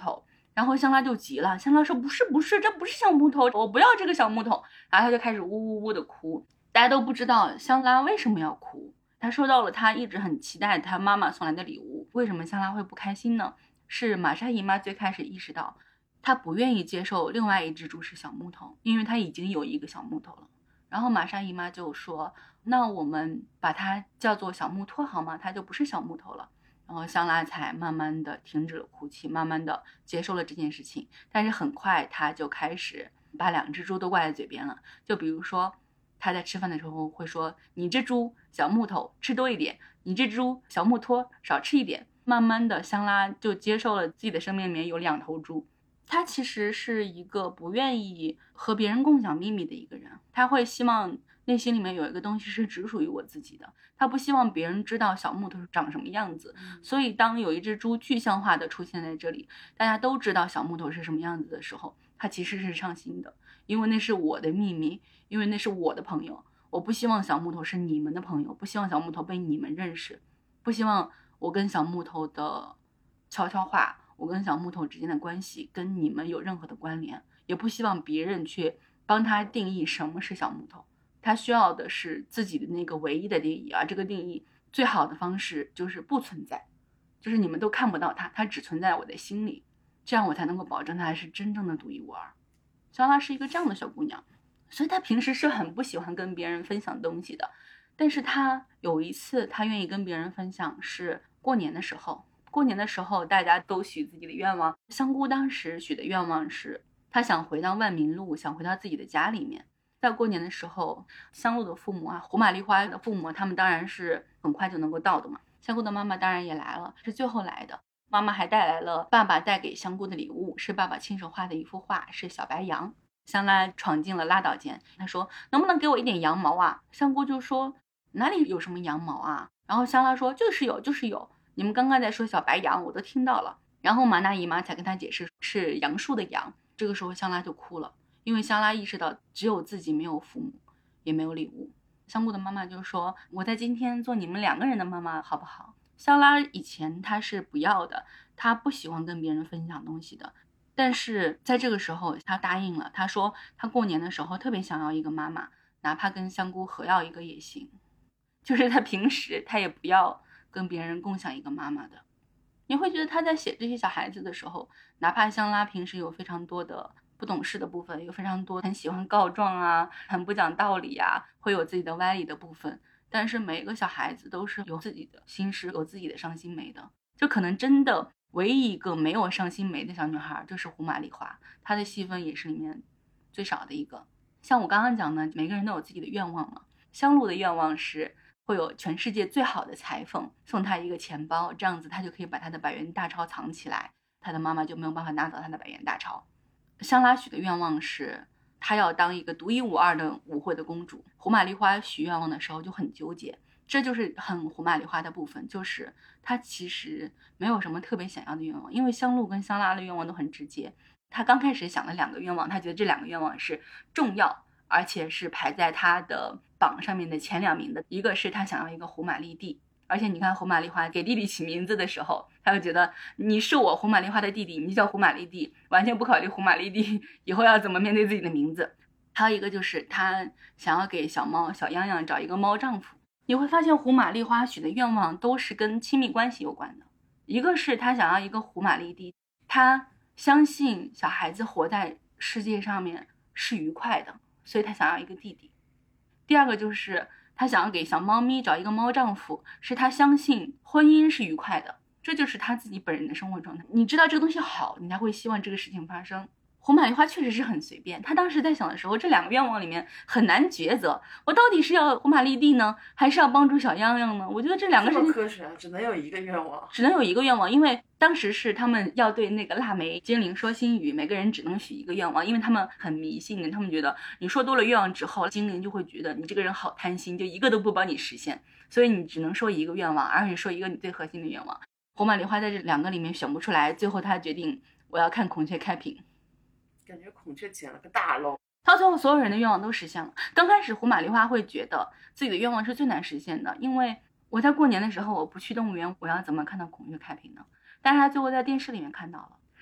然后香拉就急了，香拉说不是不是，这不是小木头，我不要这个小木头。然后他就开始呜呜呜的哭，大家都不知道香拉为什么要哭。他收到了他一直很期待他妈妈送来的礼物，为什么香拉会不开心呢？是玛莎姨妈最开始意识到她不愿意接受另外一只猪是小木头，因为她已经有一个小木头了。然后玛莎姨妈就说，那我们把它叫做小木托好吗？它就不是小木头了。然后香拉才慢慢的停止了哭泣，慢慢的接受了这件事情。但是很快他就开始把两只猪都挂在嘴边了，就比如说他在吃饭的时候会说，你这猪小木头吃多一点，你这猪小木托少吃一点。慢慢的香拉就接受了自己的生命里面有2头猪。他其实是一个不愿意和别人共享秘密的一个人，他会希望内心里面有一个东西是只属于我自己的，他不希望别人知道小木头长什么样子。所以当有一只猪具象化的出现在这里，大家都知道小木头是什么样子的时候，他其实是伤心的，因为那是我的秘密，因为那是我的朋友，我不希望小木头是你们的朋友，不希望小木头被你们认识，不希望我跟小木头的悄悄话，我跟小木头之间的关系跟你们有任何的关联，也不希望别人去帮他定义什么是小木头。他需要的是自己的那个唯一的定义，而这个定义最好的方式就是不存在，就是你们都看不到它，它只存在我的心里，这样我才能够保证它是真正的独一无二。小拉是一个这样的小姑娘，所以她平时是很不喜欢跟别人分享东西的。但是她有一次她愿意跟别人分享，是过年的时候。过年的时候大家都许自己的愿望，香菇当时许的愿望是她想回到万民路，想回到自己的家里面。在过年的时候，香露的父母啊，胡玛丽花的父母，他们当然是很快就能够到的嘛。香菇的妈妈当然也来了，是最后来的。妈妈还带来了爸爸带给香菇的礼物，是爸爸亲手画的一幅画，是小白羊。香拉闯进了拉倒间，他说能不能给我一点羊毛啊？香菇就说哪里有什么羊毛啊？然后香拉说就是有就是有，你们刚刚在说小白羊我都听到了。然后玛娜姨妈才跟他解释是杨树的杨。这个时候香拉就哭了，因为香拉意识到只有自己没有父母也没有礼物。香菇的妈妈就说我在今天做你们2个人的妈妈好不好？香拉以前她是不要的，她不喜欢跟别人分享东西的，但是在这个时候她答应了。她说她过年的时候特别想要一个妈妈，哪怕跟香菇合要一个也行，就是她平时她也不要跟别人共享一个妈妈的。你会觉得她在写这些小孩子的时候，哪怕香拉平时有非常多的不懂事的部分，有非常多很喜欢告状啊，很不讲道理啊，会有自己的歪理的部分，但是每个小孩子都是有自己的心事，有自己的伤心梅的。就可能真的唯一一个没有伤心梅的小女孩就是胡玛丽花，她的戏份也是里面最少的一个。像我刚刚讲的，每个人都有自己的愿望嘛。香露的愿望是会有全世界最好的裁缝送她一个钱包，这样子她就可以把她的100元大钞藏起来，她的妈妈就没有办法拿走她的100元大钞。香拉许的愿望是她要当一个独一无二的舞会的公主。胡玛丽花许愿望的时候就很纠结，这就是很胡玛丽花的部分，就是她其实没有什么特别想要的愿望，因为香露跟香拉的愿望都很直接。她刚开始想了2个愿望，她觉得这2个愿望是重要，而且是排在她的榜上面的前2名的。一个是她想要一个胡玛丽蒂，而且你看胡玛丽花给弟弟起名字的时候，他就觉得你是我胡玛丽花的弟弟，你就叫胡玛丽蒂，完全不考虑胡玛丽蒂以后要怎么面对自己的名字。还有一个就是他想要给小猫小泱泱找一个猫丈夫。你会发现胡玛丽花许的愿望都是跟亲密关系有关的。一个是他想要一个胡玛丽蒂，他相信小孩子活在世界上面是愉快的，所以他想要一个弟弟。第二个就是他想要给小猫咪找一个猫丈夫，是他相信婚姻是愉快的，这就是他自己本人的生活状态。你知道这个东西好，你才会希望这个事情发生。胡玛丽花确实是很随便，他当时在想的时候，这2个愿望里面很难抉择，我到底是要胡玛丽蒂呢，还是要帮助小泱泱呢？我觉得这2个事情科学啊，只能有一个愿望， 因为当时是他们要对那个腊梅精灵说心语，每个人只能许一个愿望，因为他们很迷信，他们觉得你说多了愿望之后，精灵就会觉得你这个人好贪心，就一个都不帮你实现，所以你只能说一个愿望，而且说一个你最核心的愿望。胡玛丽花在这2个里面选不出来，最后他决定我要看孔雀开屏。 感觉孔雀捡了个大漏。 到最后所有人的愿望都实现了。刚开始胡玛丽花会觉得自己的愿望是最难实现的，因为我在过年的时候我不去动物园，我要怎么看到孔雀开屏呢？但是他最后在电视里面看到了，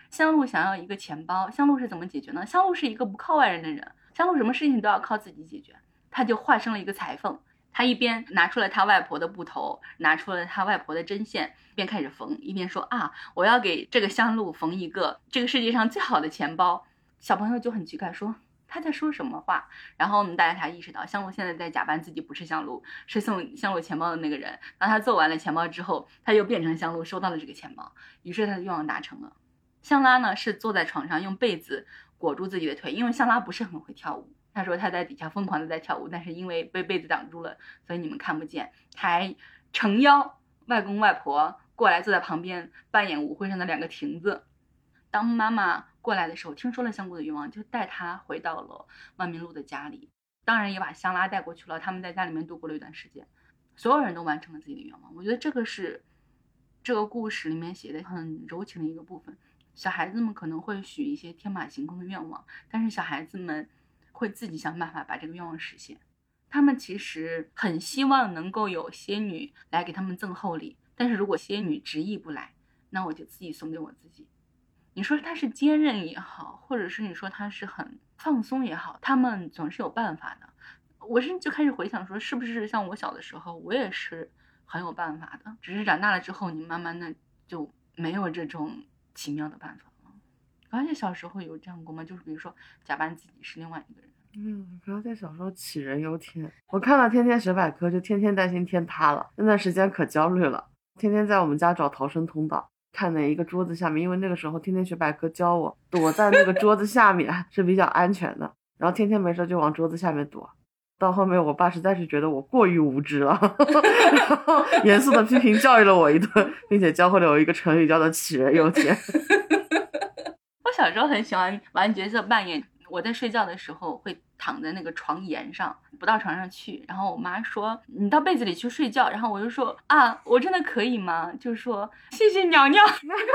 香露想要一个钱包，香露是怎么解决呢？香露是一个不靠外人的人，香露什么事情都要靠自己解决。他就化身了一个裁缝，他一边拿出了他外婆的布头，拿出了他外婆的针线，一边开始缝，一边说啊，我要给这个香露缝一个这个世界上最好的钱包。小朋友就很奇怪，说他在说什么话？然后大家才意识到，香露现在在假扮自己不是香露，是送香露钱包的那个人。当他做完了钱包之后，他又变成香露，收到了这个钱包，于是他的愿望达成了。香拉呢是坐在床上用被子裹住自己的腿，因为香拉不是很会跳舞。他说他在底下疯狂的在跳舞，但是因为被被子挡住了，所以你们看不见。他还诚邀外公外婆过来坐在旁边扮演舞会上的2个亭子。当妈妈过来的时候，听说了香菇的愿望，就带她回到了万民路的家里，当然也把香拉带过去了。他们在家里面度过了一段时间，所有人都完成了自己的愿望。我觉得这个是这个故事里面写的很柔情的一个部分。小孩子们可能会许一些天马行空的愿望，但是小孩子们会自己想办法把这个愿望实现。他们其实很希望能够有仙女来给他们赠厚礼，但是如果仙女执意不来，那我就自己送给我自己。你说他是坚韧也好，或者是你说他是很放松也好，他们总是有办法的。我甚至就开始回想说，是不是像我小的时候，我也是很有办法的，只是长大了之后，你慢慢的就没有这种奇妙的办法了。而且小时候有这样过吗？就是比如说假扮自己是另外一个人。 不要在小时候杞人忧天。我看到天天学百科就天天担心天塌了，那段时间可焦虑了，天天在我们家找逃生通道，看哪一个桌子下面，因为那个时候天天学百科教我躲在那个桌子下面是比较安全的，然后天天没事就往桌子下面躲。到后面我爸实在是觉得我过于无知了然后严肃的批评教育了我一顿，并且教会了我一个成语叫做杞人忧天我小时候很喜欢玩角色扮演，我在睡觉的时候会躺在那个床沿上，不到床上去，然后我妈说你到被子里去睡觉，然后我就说啊，我真的可以吗？就说谢谢娘娘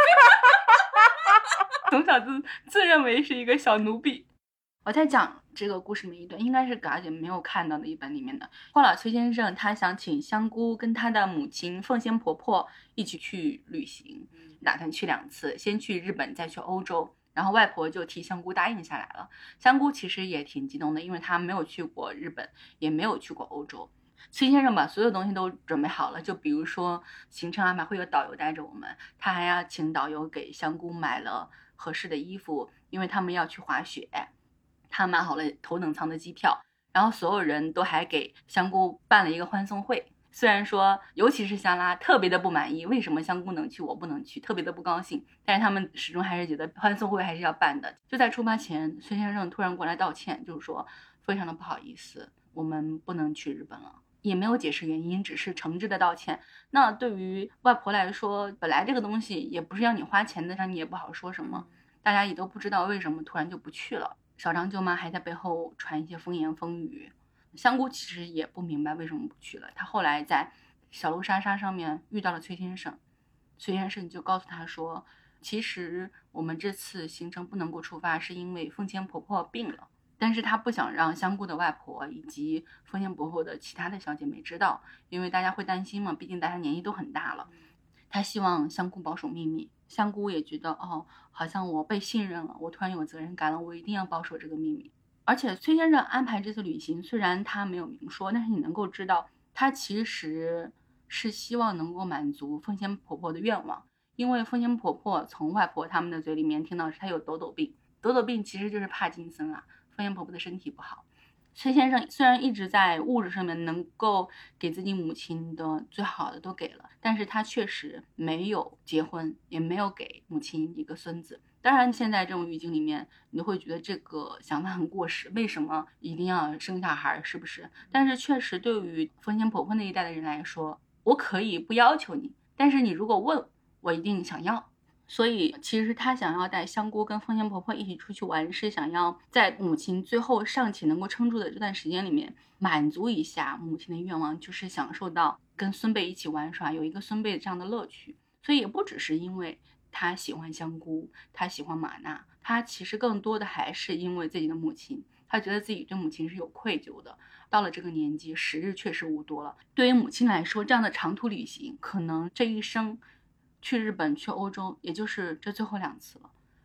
从小自认为是一个小奴婢。我在讲这个故事里面一段，应该是嘎姐没有看到的一本里面的。后来崔先生他想请香菇跟他的母亲凤仙婆婆一起去旅行，打算去2次，先去日本再去欧洲，然后外婆就替香菇答应下来了。香菇其实也挺激动的，因为他没有去过日本，也没有去过欧洲。崔先生把所有东西都准备好了，就比如说行程安排会有导游带着我们，他还要请导游给香菇买了合适的衣服，因为他们要去滑雪。他买好了头等舱的机票，然后所有人都还给香菇办了一个欢送会。虽然说尤其是香拉特别的不满意，为什么香菇能去我不能去，特别的不高兴，但是他们始终还是觉得欢送会还是要办的。就在出发前，崔先生突然过来道歉，就是说非常的不好意思，我们不能去日本了，也没有解释原因，只是诚挚的道歉。那对于外婆来说，本来这个东西也不是要你花钱的，让你也不好说什么，大家也都不知道为什么突然就不去了。小张舅妈还在背后传一些风言风语，香菇其实也不明白为什么不去了。他后来在小鹿莎莎上面遇到了崔先生，崔先生就告诉他说，其实我们这次行程不能够出发，是因为凤仙婆婆病了。但是他不想让香菇的外婆以及凤仙婆婆的其他的小姐妹知道，因为大家会担心嘛，毕竟大家年纪都很大了。他希望香菇保守秘密，香菇也觉得哦，好像我被信任了，我突然有责任感了，我一定要保守这个秘密。而且崔先生安排这次旅行，虽然他没有明说，但是你能够知道，他其实是希望能够满足凤仙婆婆的愿望，因为凤仙婆婆从外婆他们的嘴里面听到是她有抖抖病，抖抖病其实就是帕金森啊，凤仙婆婆的身体不好。崔先生虽然一直在物质上面能够给自己母亲的最好的都给了，但是他确实没有结婚，也没有给母亲一个孙子。当然现在这种语境里面你都会觉得这个想法很过时，为什么一定要生小孩，是不是？但是确实对于凤仙婆婆那一代的人来说，我可以不要求你，但是你如果问我一定想要。所以其实他想要带香菇跟凤仙婆婆一起出去玩，是想要在母亲最后尚且能够撑住的这段时间里面满足一下母亲的愿望，就是享受到跟孙辈一起玩耍，有一个孙辈这样的乐趣。所以也不只是因为他喜欢香菇，他喜欢玛娜，他其实更多的还是因为自己的母亲，他觉得自己对母亲是有愧疚的。到了这个年纪，时日确实无多了，对于母亲来说，这样的长途旅行可能这一生去日本去欧洲也就是这最后2次了，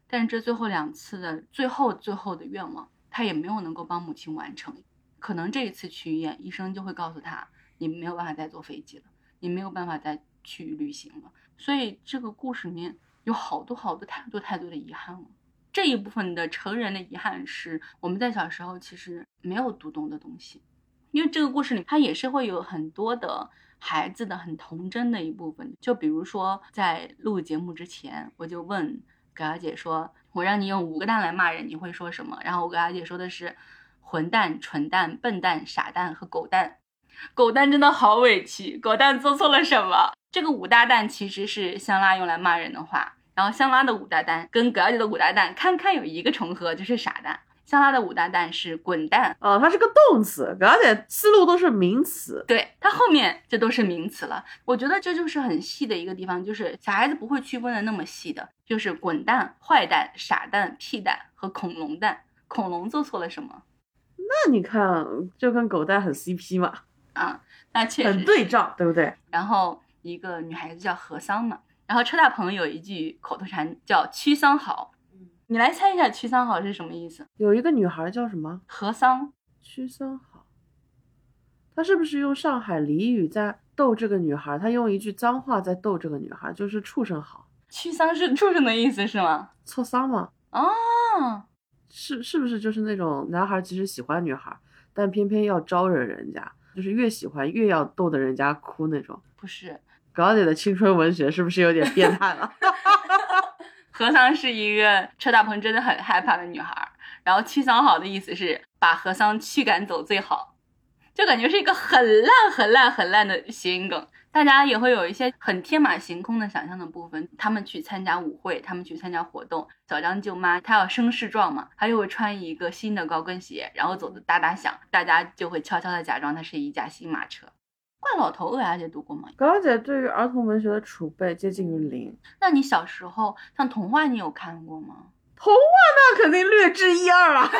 但是这最后2次的最后的愿望，他也没有能够帮母亲完成。可能这一次去医院，医生就会告诉他，你没有办法再坐飞机了，你没有办法再去旅行了。所以这个故事里面有好多太多的遗憾了。这一部分的成人的遗憾是我们在小时候其实没有读懂的东西，因为这个故事里它也是会有很多的孩子的很童真的一部分。就比如说在录节目之前，我就问葛小姐说，我让你用5个蛋来骂人，你会说什么？然后我葛小姐说的是混蛋、蠢蛋、笨蛋、傻蛋和狗蛋。狗蛋真的好委屈，狗蛋做错了什么？这个5大蛋其实是香辣用来骂人的话，然后香辣的5大蛋跟葛小姐的5大蛋看有一个重合，就是傻蛋。香辣的5大蛋是滚蛋， 它是个动词，而且思路都是名词， 对，它后面这都是名词了。我觉得这就是很细的一个地方，就是小孩子不会区分的那么细的，就是滚蛋、坏蛋、傻蛋、屁蛋和恐龙蛋。恐龙做错了什么？ 那你看就跟狗蛋很 CP 嘛， 那确实很对仗，对不对？ 然后一个女孩子叫何桑嘛，然后车大鹏有一句口头禅叫屈桑好，你来猜一下屈桑好是什么意思？ 有一个女孩叫什么？ 何桑。 屈桑好，她是不是用上海俚语在逗这个女孩？她用一句脏话在逗这个女孩，就是畜生好。 屈桑是畜生的意思是吗？ 错桑吗？是不是就是那种男孩其实喜欢女孩，但偏偏要招惹人家，就是越喜欢越要逗得人家哭那种？ 不是， 高姐的青春文学是不是有点变态了？ 何桑是一个车大鹏真的很害怕的女孩，然后屈桑好的意思是把何桑驱赶走最好，就感觉是一个很烂的谐音梗。大家也会有一些很天马行空的想象的部分，他们去参加舞会，他们去参加活动，小张舅妈她要升势状嘛，她就会穿一个新的高跟鞋，然后走得哒哒响，大家就会悄悄的假装它是一架新马车。怪老头鹅鸭姐读过吗？ 高姐对于儿童文学的储备接近于0。 那你小时候像童话你有看过吗？ 童话那肯定略知1、2啊。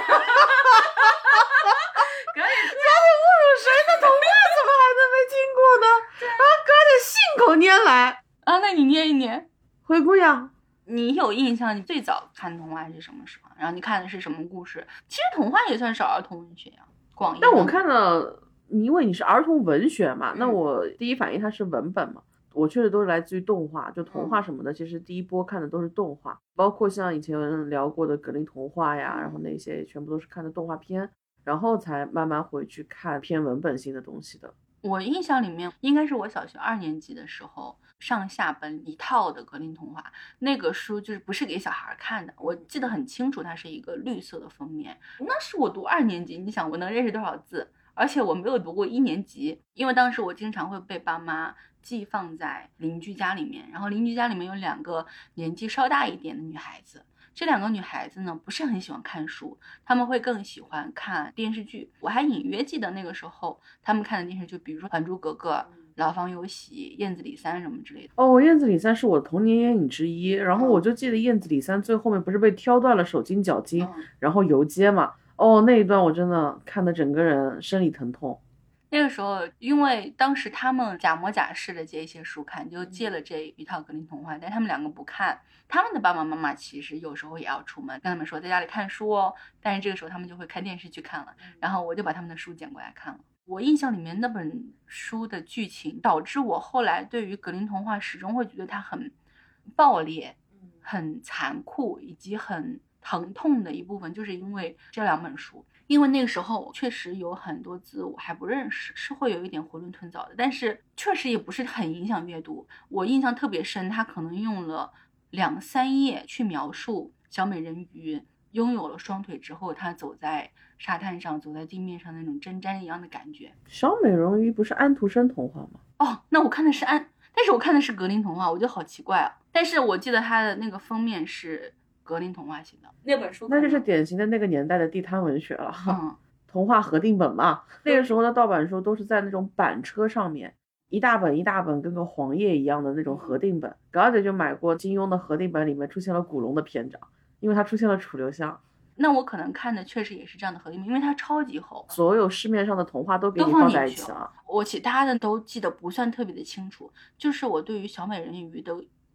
可以高姐侮辱谁的童话怎么还能没听过呢？高姐信口拈来那你念一念。 灰姑娘。 你有印象你最早看童话是什么时候？然后你看的是什么故事？其实童话也算是儿童文学呀，广义。 但我看了，因为你是儿童文学嘛，那我第一反应它是文本嘛。我确实都是来自于动画，就童话什么的，其实第一波看的都是动画，包括像以前聊过的格林童话呀，然后那些全部都是看的动画片，然后才慢慢回去看偏文本性的东西的。 我印象里面应该是我小学2年级的时候，上下本一套的格林童话，那个书就是不是给小孩看的，我记得很清楚，它是一个绿色的封面。那是我读2年级，你想我能认识多少字？而且我没有读过1年级，因为当时我经常会被爸妈寄放在邻居家里面，然后邻居家里面有2个年纪稍大一点的女孩子。这2个女孩子呢，不是很喜欢看书，她们会更喜欢看电视剧。我还隐约记得那个时候她们看的电视剧，比如说《还珠格格》、老房有喜、燕子李三什么之类的。 燕子李三是我童年阴影之一，然后我就记得燕子李三最后面不是被挑断了手筋脚筋，然后游街嘛。那一段我真的看得整个人生理疼痛。 那个时候因为当时他们假模假式的借一些书看，就借了这一套格林童话，但他们2个不看，他们的爸爸妈妈其实有时候也要出门跟他们说在家里看书哦，但是这个时候他们就会开电视去看了，然后我就把他们的书捡过来看了。我印象里面那本书的剧情导致我后来对于格林童话始终会觉得它很暴烈、很残酷以及很疼痛的一部分，就是因为这2本书。因为那个时候确实有很多字我还不认识，是会有一点囫囵吞枣的，但是确实也不是很影响阅读。我印象特别深，他可能用了2、3页去描述小美人鱼拥有了双腿之后，她走在沙滩上、走在地面上那种针毡一样的感觉。 小美人鱼不是安徒生童话吗？ 那我看的是但是我看的是格林童话，我觉得好奇怪啊。但是我记得它的那个封面是格林童话写的那本书， 那就是典型的那个年代的地摊文学了。童话合订本嘛，那个时候的盗版书都是在那种板车上面，一大本一大本跟个黄页一样的那种合订本。高姐就买过金庸的合订本，里面出现了古龙的篇章，因为它出现了楚留香。 那我可能看的确实也是这样的合订本，因为它超级厚， 所有市面上的童话都给你放在一起了。 我其他的都记得不算特别的清楚，就是我对于小美人鱼的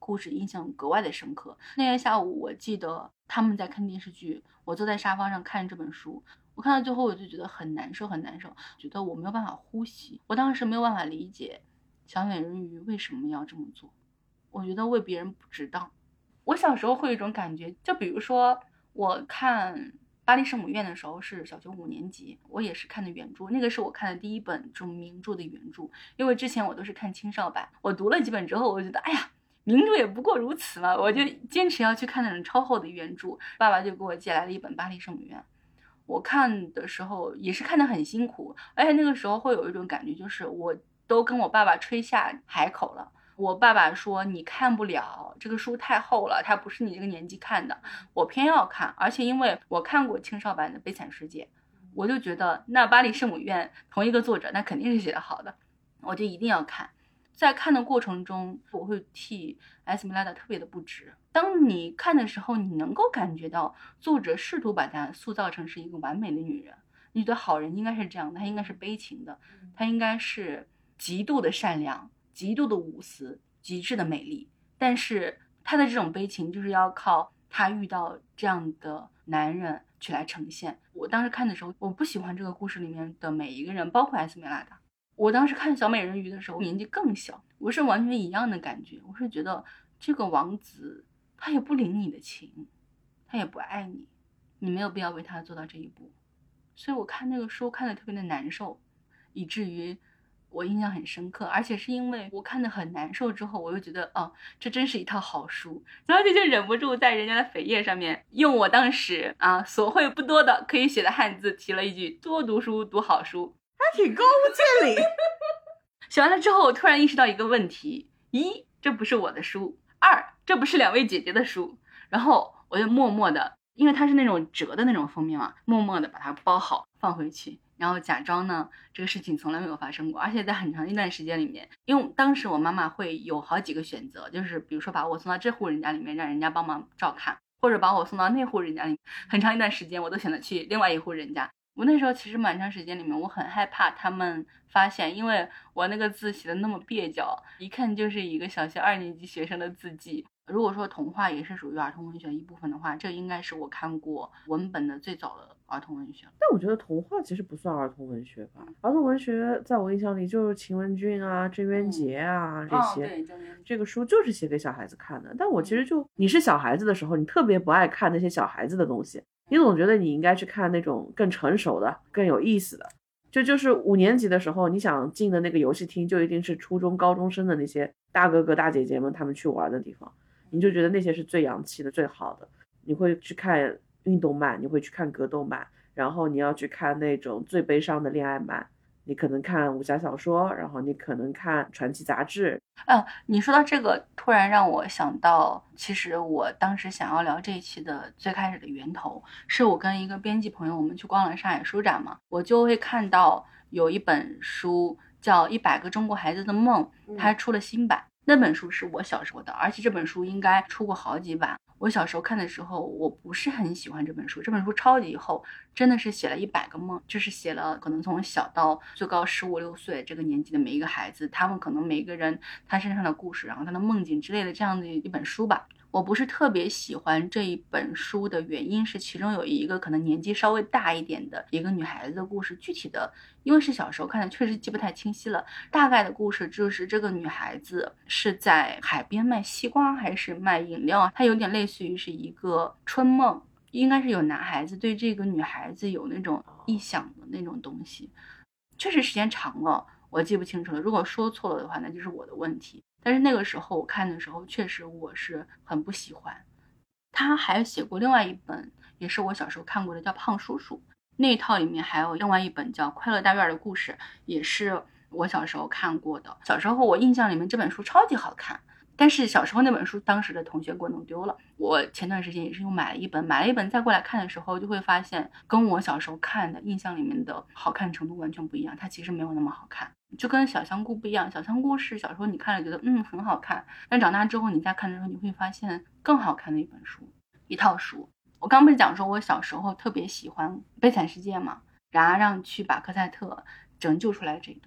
故事印象格外的深刻。那天下午我记得他们在看电视剧，我坐在沙发上看这本书，我看到最后我就觉得很难受很难受，觉得我没有办法呼吸。我当时没有办法理解小美人鱼为什么要这么做，我觉得为别人不值当。我小时候会有一种感觉，就比如说我看巴黎圣母院的时候是小学5年级，我也是看的原著，那个是我看的第一本这种名著的原著，因为之前我都是看青少版。我读了几本之后，我觉得哎呀，名著也不过如此嘛，我就坚持要去看那种超厚的原著。爸爸就给我借来了一本巴黎圣母院，我看的时候也是看得很辛苦，而且那个时候会有一种感觉，就是我都跟我爸爸吹下海口了。我爸爸说你看不了，这个书太厚了，它不是你这个年纪看的。我偏要看，而且因为我看过青少版的《悲惨世界》，我就觉得那巴黎圣母院同一个作者，那肯定是写得好的，我就一定要看。在看的过程中，我会替艾斯梅拉达特别的不值。当你看的时候，你能够感觉到作者试图把她塑造成是一个完美的女人，你觉得好人应该是这样的，她应该是悲情的，她应该是极度的善良，极度的无私，极致的美丽。但是她的这种悲情就是要靠她遇到这样的男人去来呈现。我当时看的时候，我不喜欢这个故事里面的每一个人，包括艾斯梅拉达。我当时看小美人鱼的时候年纪更小，我是完全一样的感觉，我是觉得这个王子他也不领你的情，他也不爱你，你没有必要为他做到这一步。所以我看那个书看得特别的难受，以至于我印象很深刻。而且是因为我看得很难受之后，我又觉得这真是一套好书，然后就忍不住在人家的扉页上面用我当时所会不多的可以写的汉字提了一句多读书读好书， 还挺高见领。 写完了之后，我突然意识到一个问题：一，这不是我的书；二，这不是两位姐姐的书。然后我就默默的，因为它是那种折的那种封面嘛，默默的把它包好放回去，然后假装呢这个事情从来没有发生过。而且在很长一段时间里面，因为当时我妈妈会有好几个选择，就是比如说把我送到这户人家里面让人家帮忙照看，或者把我送到那户人家里面。很长一段时间我都选择去另外一户人家。我那时候其实蛮长时间里面，我很害怕他们发现，因为我那个字写的那么蹩脚，一看就是一个小学2年级学生的字迹。如果说童话也是属于儿童文学一部分的话，这应该是我看过文本的最早的儿童文学。 但我觉得童话其实不算儿童文学吧，儿童文学在我印象里就是秦文君啊、郑渊洁啊这些。 对， 这个书就是写给小孩子看的。但我其实你是小孩子的时候，你特别不爱看那些小孩子的东西，你总觉得你应该去看那种更成熟的、更有意思的。就是5年级的时候，你想进的那个游戏厅，就一定是初中高中生的那些大哥哥大姐姐们他们去玩的地方，你就觉得那些是最洋气的、最好的。你会去看运动漫，你会去看格斗漫，然后你要去看那种最悲伤的恋爱漫，你可能看武侠小说，然后你可能看传奇杂志。 你说到这个，突然让我想到，其实我当时想要聊这一期的最开始的源头，是我跟一个编辑朋友，我们去逛了上海书展嘛，我就会看到有一本书叫《100个中国孩子的梦》，它出了新版。那本书是我小时候的，而且这本书应该出过好几版。我小时候看的时候，我不是很喜欢这本书，这本书超级厚，真的是写了100个梦，就是写了可能从小到最高15、16岁这个年纪的每一个孩子，他们可能每一个人他身上的故事，然后他的梦境之类的这样的一本书吧。我不是特别喜欢这一本书的原因是，其中有一个可能年纪稍微大一点的一个女孩子的故事，具体的因为是小时候看的，确实记不太清晰了。大概的故事就是这个女孩子是在海边卖西瓜还是卖饮料，她有点类似于是一个春梦，应该是有男孩子对这个女孩子有那种臆想的那种东西。确实时间长了我记不清楚了，如果说错了的话那就是我的问题。但是那个时候我看的时候确实我是很不喜欢。他还写过另外一本也是我小时候看过的，叫《胖叔叔》，那一套里面还有另外一本叫《快乐大院的故事》，也是我小时候看过的。小时候我印象里面这本书超级好看，但是小时候那本书当时的同学给我弄丢了。我前段时间也是又买了一本再过来看的时候，就会发现跟我小时候看的印象里面的好看程度完全不一样，它其实没有那么好看。就跟小香菇不一样，小香菇是小时候你看了觉得很好看，但长大之后你再看的时候，你会发现更好看的一本书，一套书。我刚不是讲说我小时候特别喜欢悲惨世界嘛，冉阿让去把科赛特拯救出来这一段，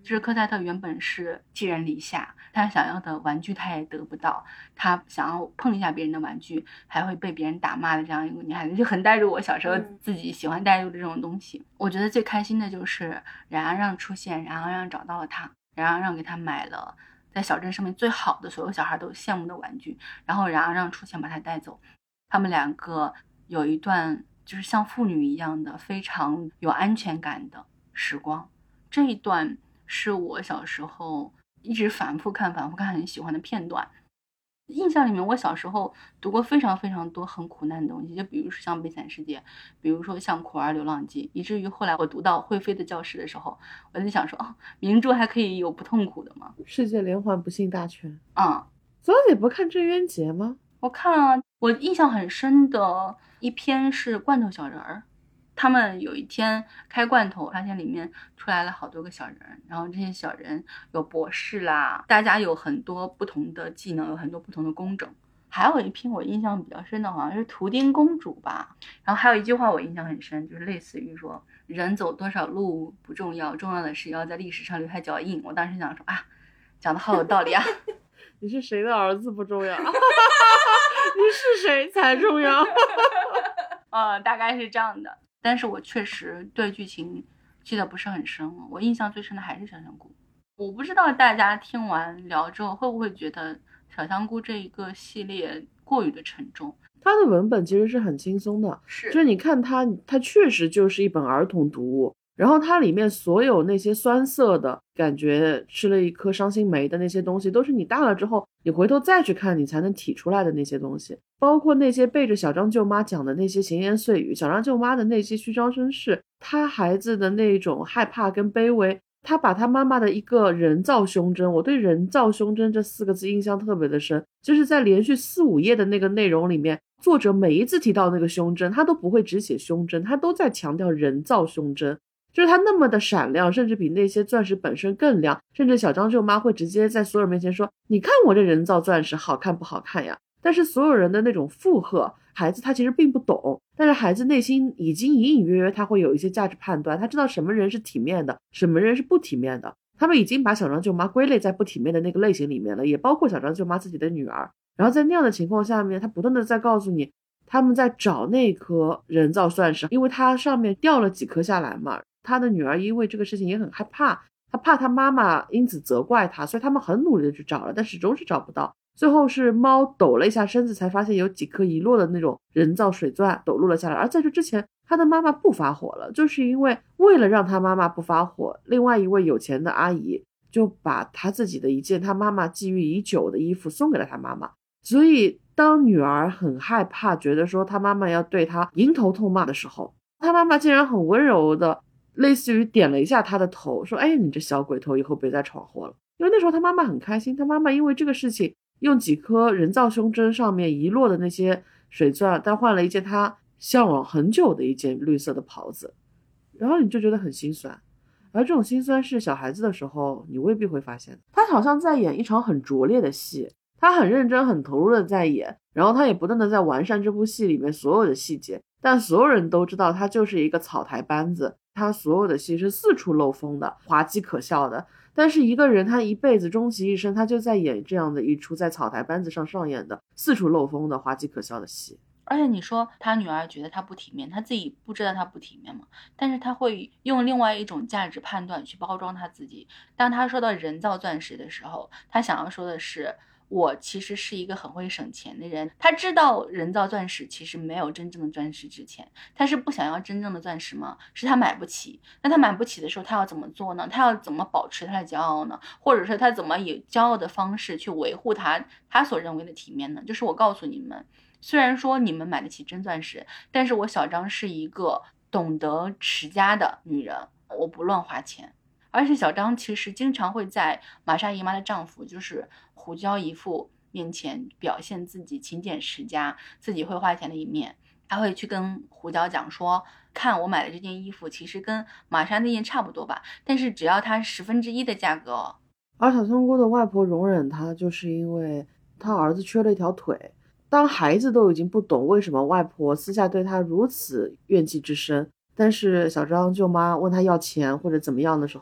就是科赛特原本是寄人篱下，他想要的玩具他也得不到，他想要碰一下别人的玩具还会被别人打骂的这样一个女孩子，就很带入我小时候自己喜欢带入的这种东西。我觉得最开心的就是冉阿让出现，冉阿让找到了他，冉阿让给他买了在小镇上面最好的所有小孩都羡慕的玩具，然后冉阿让出现把他带走，他们两个有一段就是像父女一样的非常有安全感的时光。这一段是我小时候一直反复看很喜欢的片段。印象里面我小时候读过非常非常多很苦难的东西，就比如说像悲惨世界，比如说像苦儿流浪记，以至于后来我读到会飞的教室的时候，我就想说明珠还可以有不痛苦的吗？ 世界连环不幸大全。 所以你不看郑渊洁吗？ 我看了，我印象很深的一篇是罐头小人儿，他们有一天开罐头，发现里面出来了好多个小人，然后这些小人有博士啦，大家有很多不同的技能，有很多不同的工种。还有一篇我印象比较深的好像是图钉公主吧，然后还有一句话我印象很深，就是类似于说人走多少路不重要，重要的是要在历史上留下脚印。我当时想说讲得好有道理啊。 你是谁的儿子不重要，你是谁才重要。 大概是这样的。但是我确实对剧情记得不是很深了，我印象最深的还是小香菇。我不知道大家听完聊之后会不会觉得小香菇这一个系列过于的沉重。 它的文本其实是很轻松的，就是你看它确实就是一本儿童读物，然后它里面所有那些酸涩的感觉，吃了一颗伤心梅的那些东西，都是你大了之后你回头再去看你才能体出来的那些东西，包括那些背着小张舅妈讲的那些闲言碎语，小张舅妈的那些虚张声势，他孩子的那种害怕跟卑微，他把他妈妈的一个人造胸针，我对人造胸针这4个字印象特别的深，就是在连续4、5页的那个内容里面，作者每一次提到那个胸针他都不会只写胸针，他都在强调人造胸针，就是它那么的闪亮，甚至比那些钻石本身更亮，甚至小张舅妈会直接在所有人面前说，你看我这人造钻石好看不好看呀。但是所有人的那种附和，孩子他其实并不懂，但是孩子内心已经隐隐约约他会有一些价值判断，他知道什么人是体面的，什么人是不体面的，他们已经把小张舅妈归类在不体面的那个类型里面了，也包括小张舅妈自己的女儿。然后在那样的情况下面，他不断的在告诉你他们在找那颗人造钻石，因为它上面掉了几颗下来嘛，他的女儿因为这个事情也很害怕，他怕他妈妈因此责怪他，所以他们很努力的去找了，但始终是找不到。最后是猫抖了一下身子才发现有几颗遗落的那种人造水钻抖落了下来，而在这之前他的妈妈不发火了，就是因为为了让他妈妈不发火，另外一位有钱的阿姨就把他自己的一件他妈妈觊觎已久的衣服送给了他妈妈。所以当女儿很害怕觉得说他妈妈要对他迎头痛骂的时候，他妈妈竟然很温柔的类似于点了一下他的头，说你这小鬼头以后别再闯祸了。因为那时候他妈妈很开心，他妈妈因为这个事情用几颗人造胸针上面遗落的那些水钻，但换了一件他向往很久的一件绿色的袍子，然后你就觉得很心酸。而这种心酸是小孩子的时候你未必会发现的，他好像在演一场很拙劣的戏，他很认真很投入的在演，然后他也不断的在完善这部戏里面所有的细节，但所有人都知道他就是一个草台班子，他所有的戏是四处漏风的，滑稽可笑的，但是一个人他一辈子终其一生他就在演这样的一出在草台班子上上演的四处漏风的滑稽可笑的戏。 而且你说他女儿觉得他不体面，他自己不知道他不体面吗？但是他会用另外一种价值判断去包装他自己。当他说到人造钻石的时候，他想要说的是我其实是一个很会省钱的人。他知道人造钻石其实没有真正的钻石值钱，他是不想要真正的钻石吗？是他买不起。那他买不起的时候他要怎么做呢？他要怎么保持他的骄傲呢？或者是他怎么以骄傲的方式去维护他所认为的体面呢？就是我告诉你们，虽然说你们买得起真钻石，但是我小张是一个懂得持家的女人，我不乱花钱。而且小张其实经常会在玛莎姨妈的丈夫就是胡椒姨父面前表现自己勤俭持家，自己会花钱的一面。他会去跟胡椒讲说，看我买的这件衣服其实跟玛莎那件差不多吧，但是只要它1/10的价格哦。 而小香菇的外婆容忍他，就是因为他儿子缺了一条腿。当孩子都已经不懂为什么外婆私下对他如此怨气之深，但是小张舅妈问他要钱或者怎么样的时候，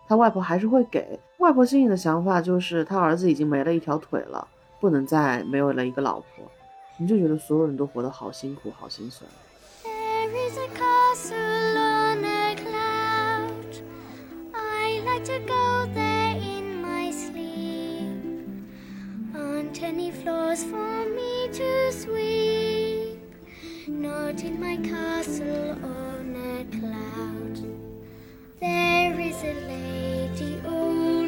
他外婆还是会给。外婆心里的想法就是他儿子已经没了一条腿了，不能再没有了一个老婆。你就觉得所有人都活得好辛苦好心酸。 There is a castle on a cloud. I like to go there in my sleep. Aren't any floors for me to sweep? Not in my castle on a cloud. There is a lady, oh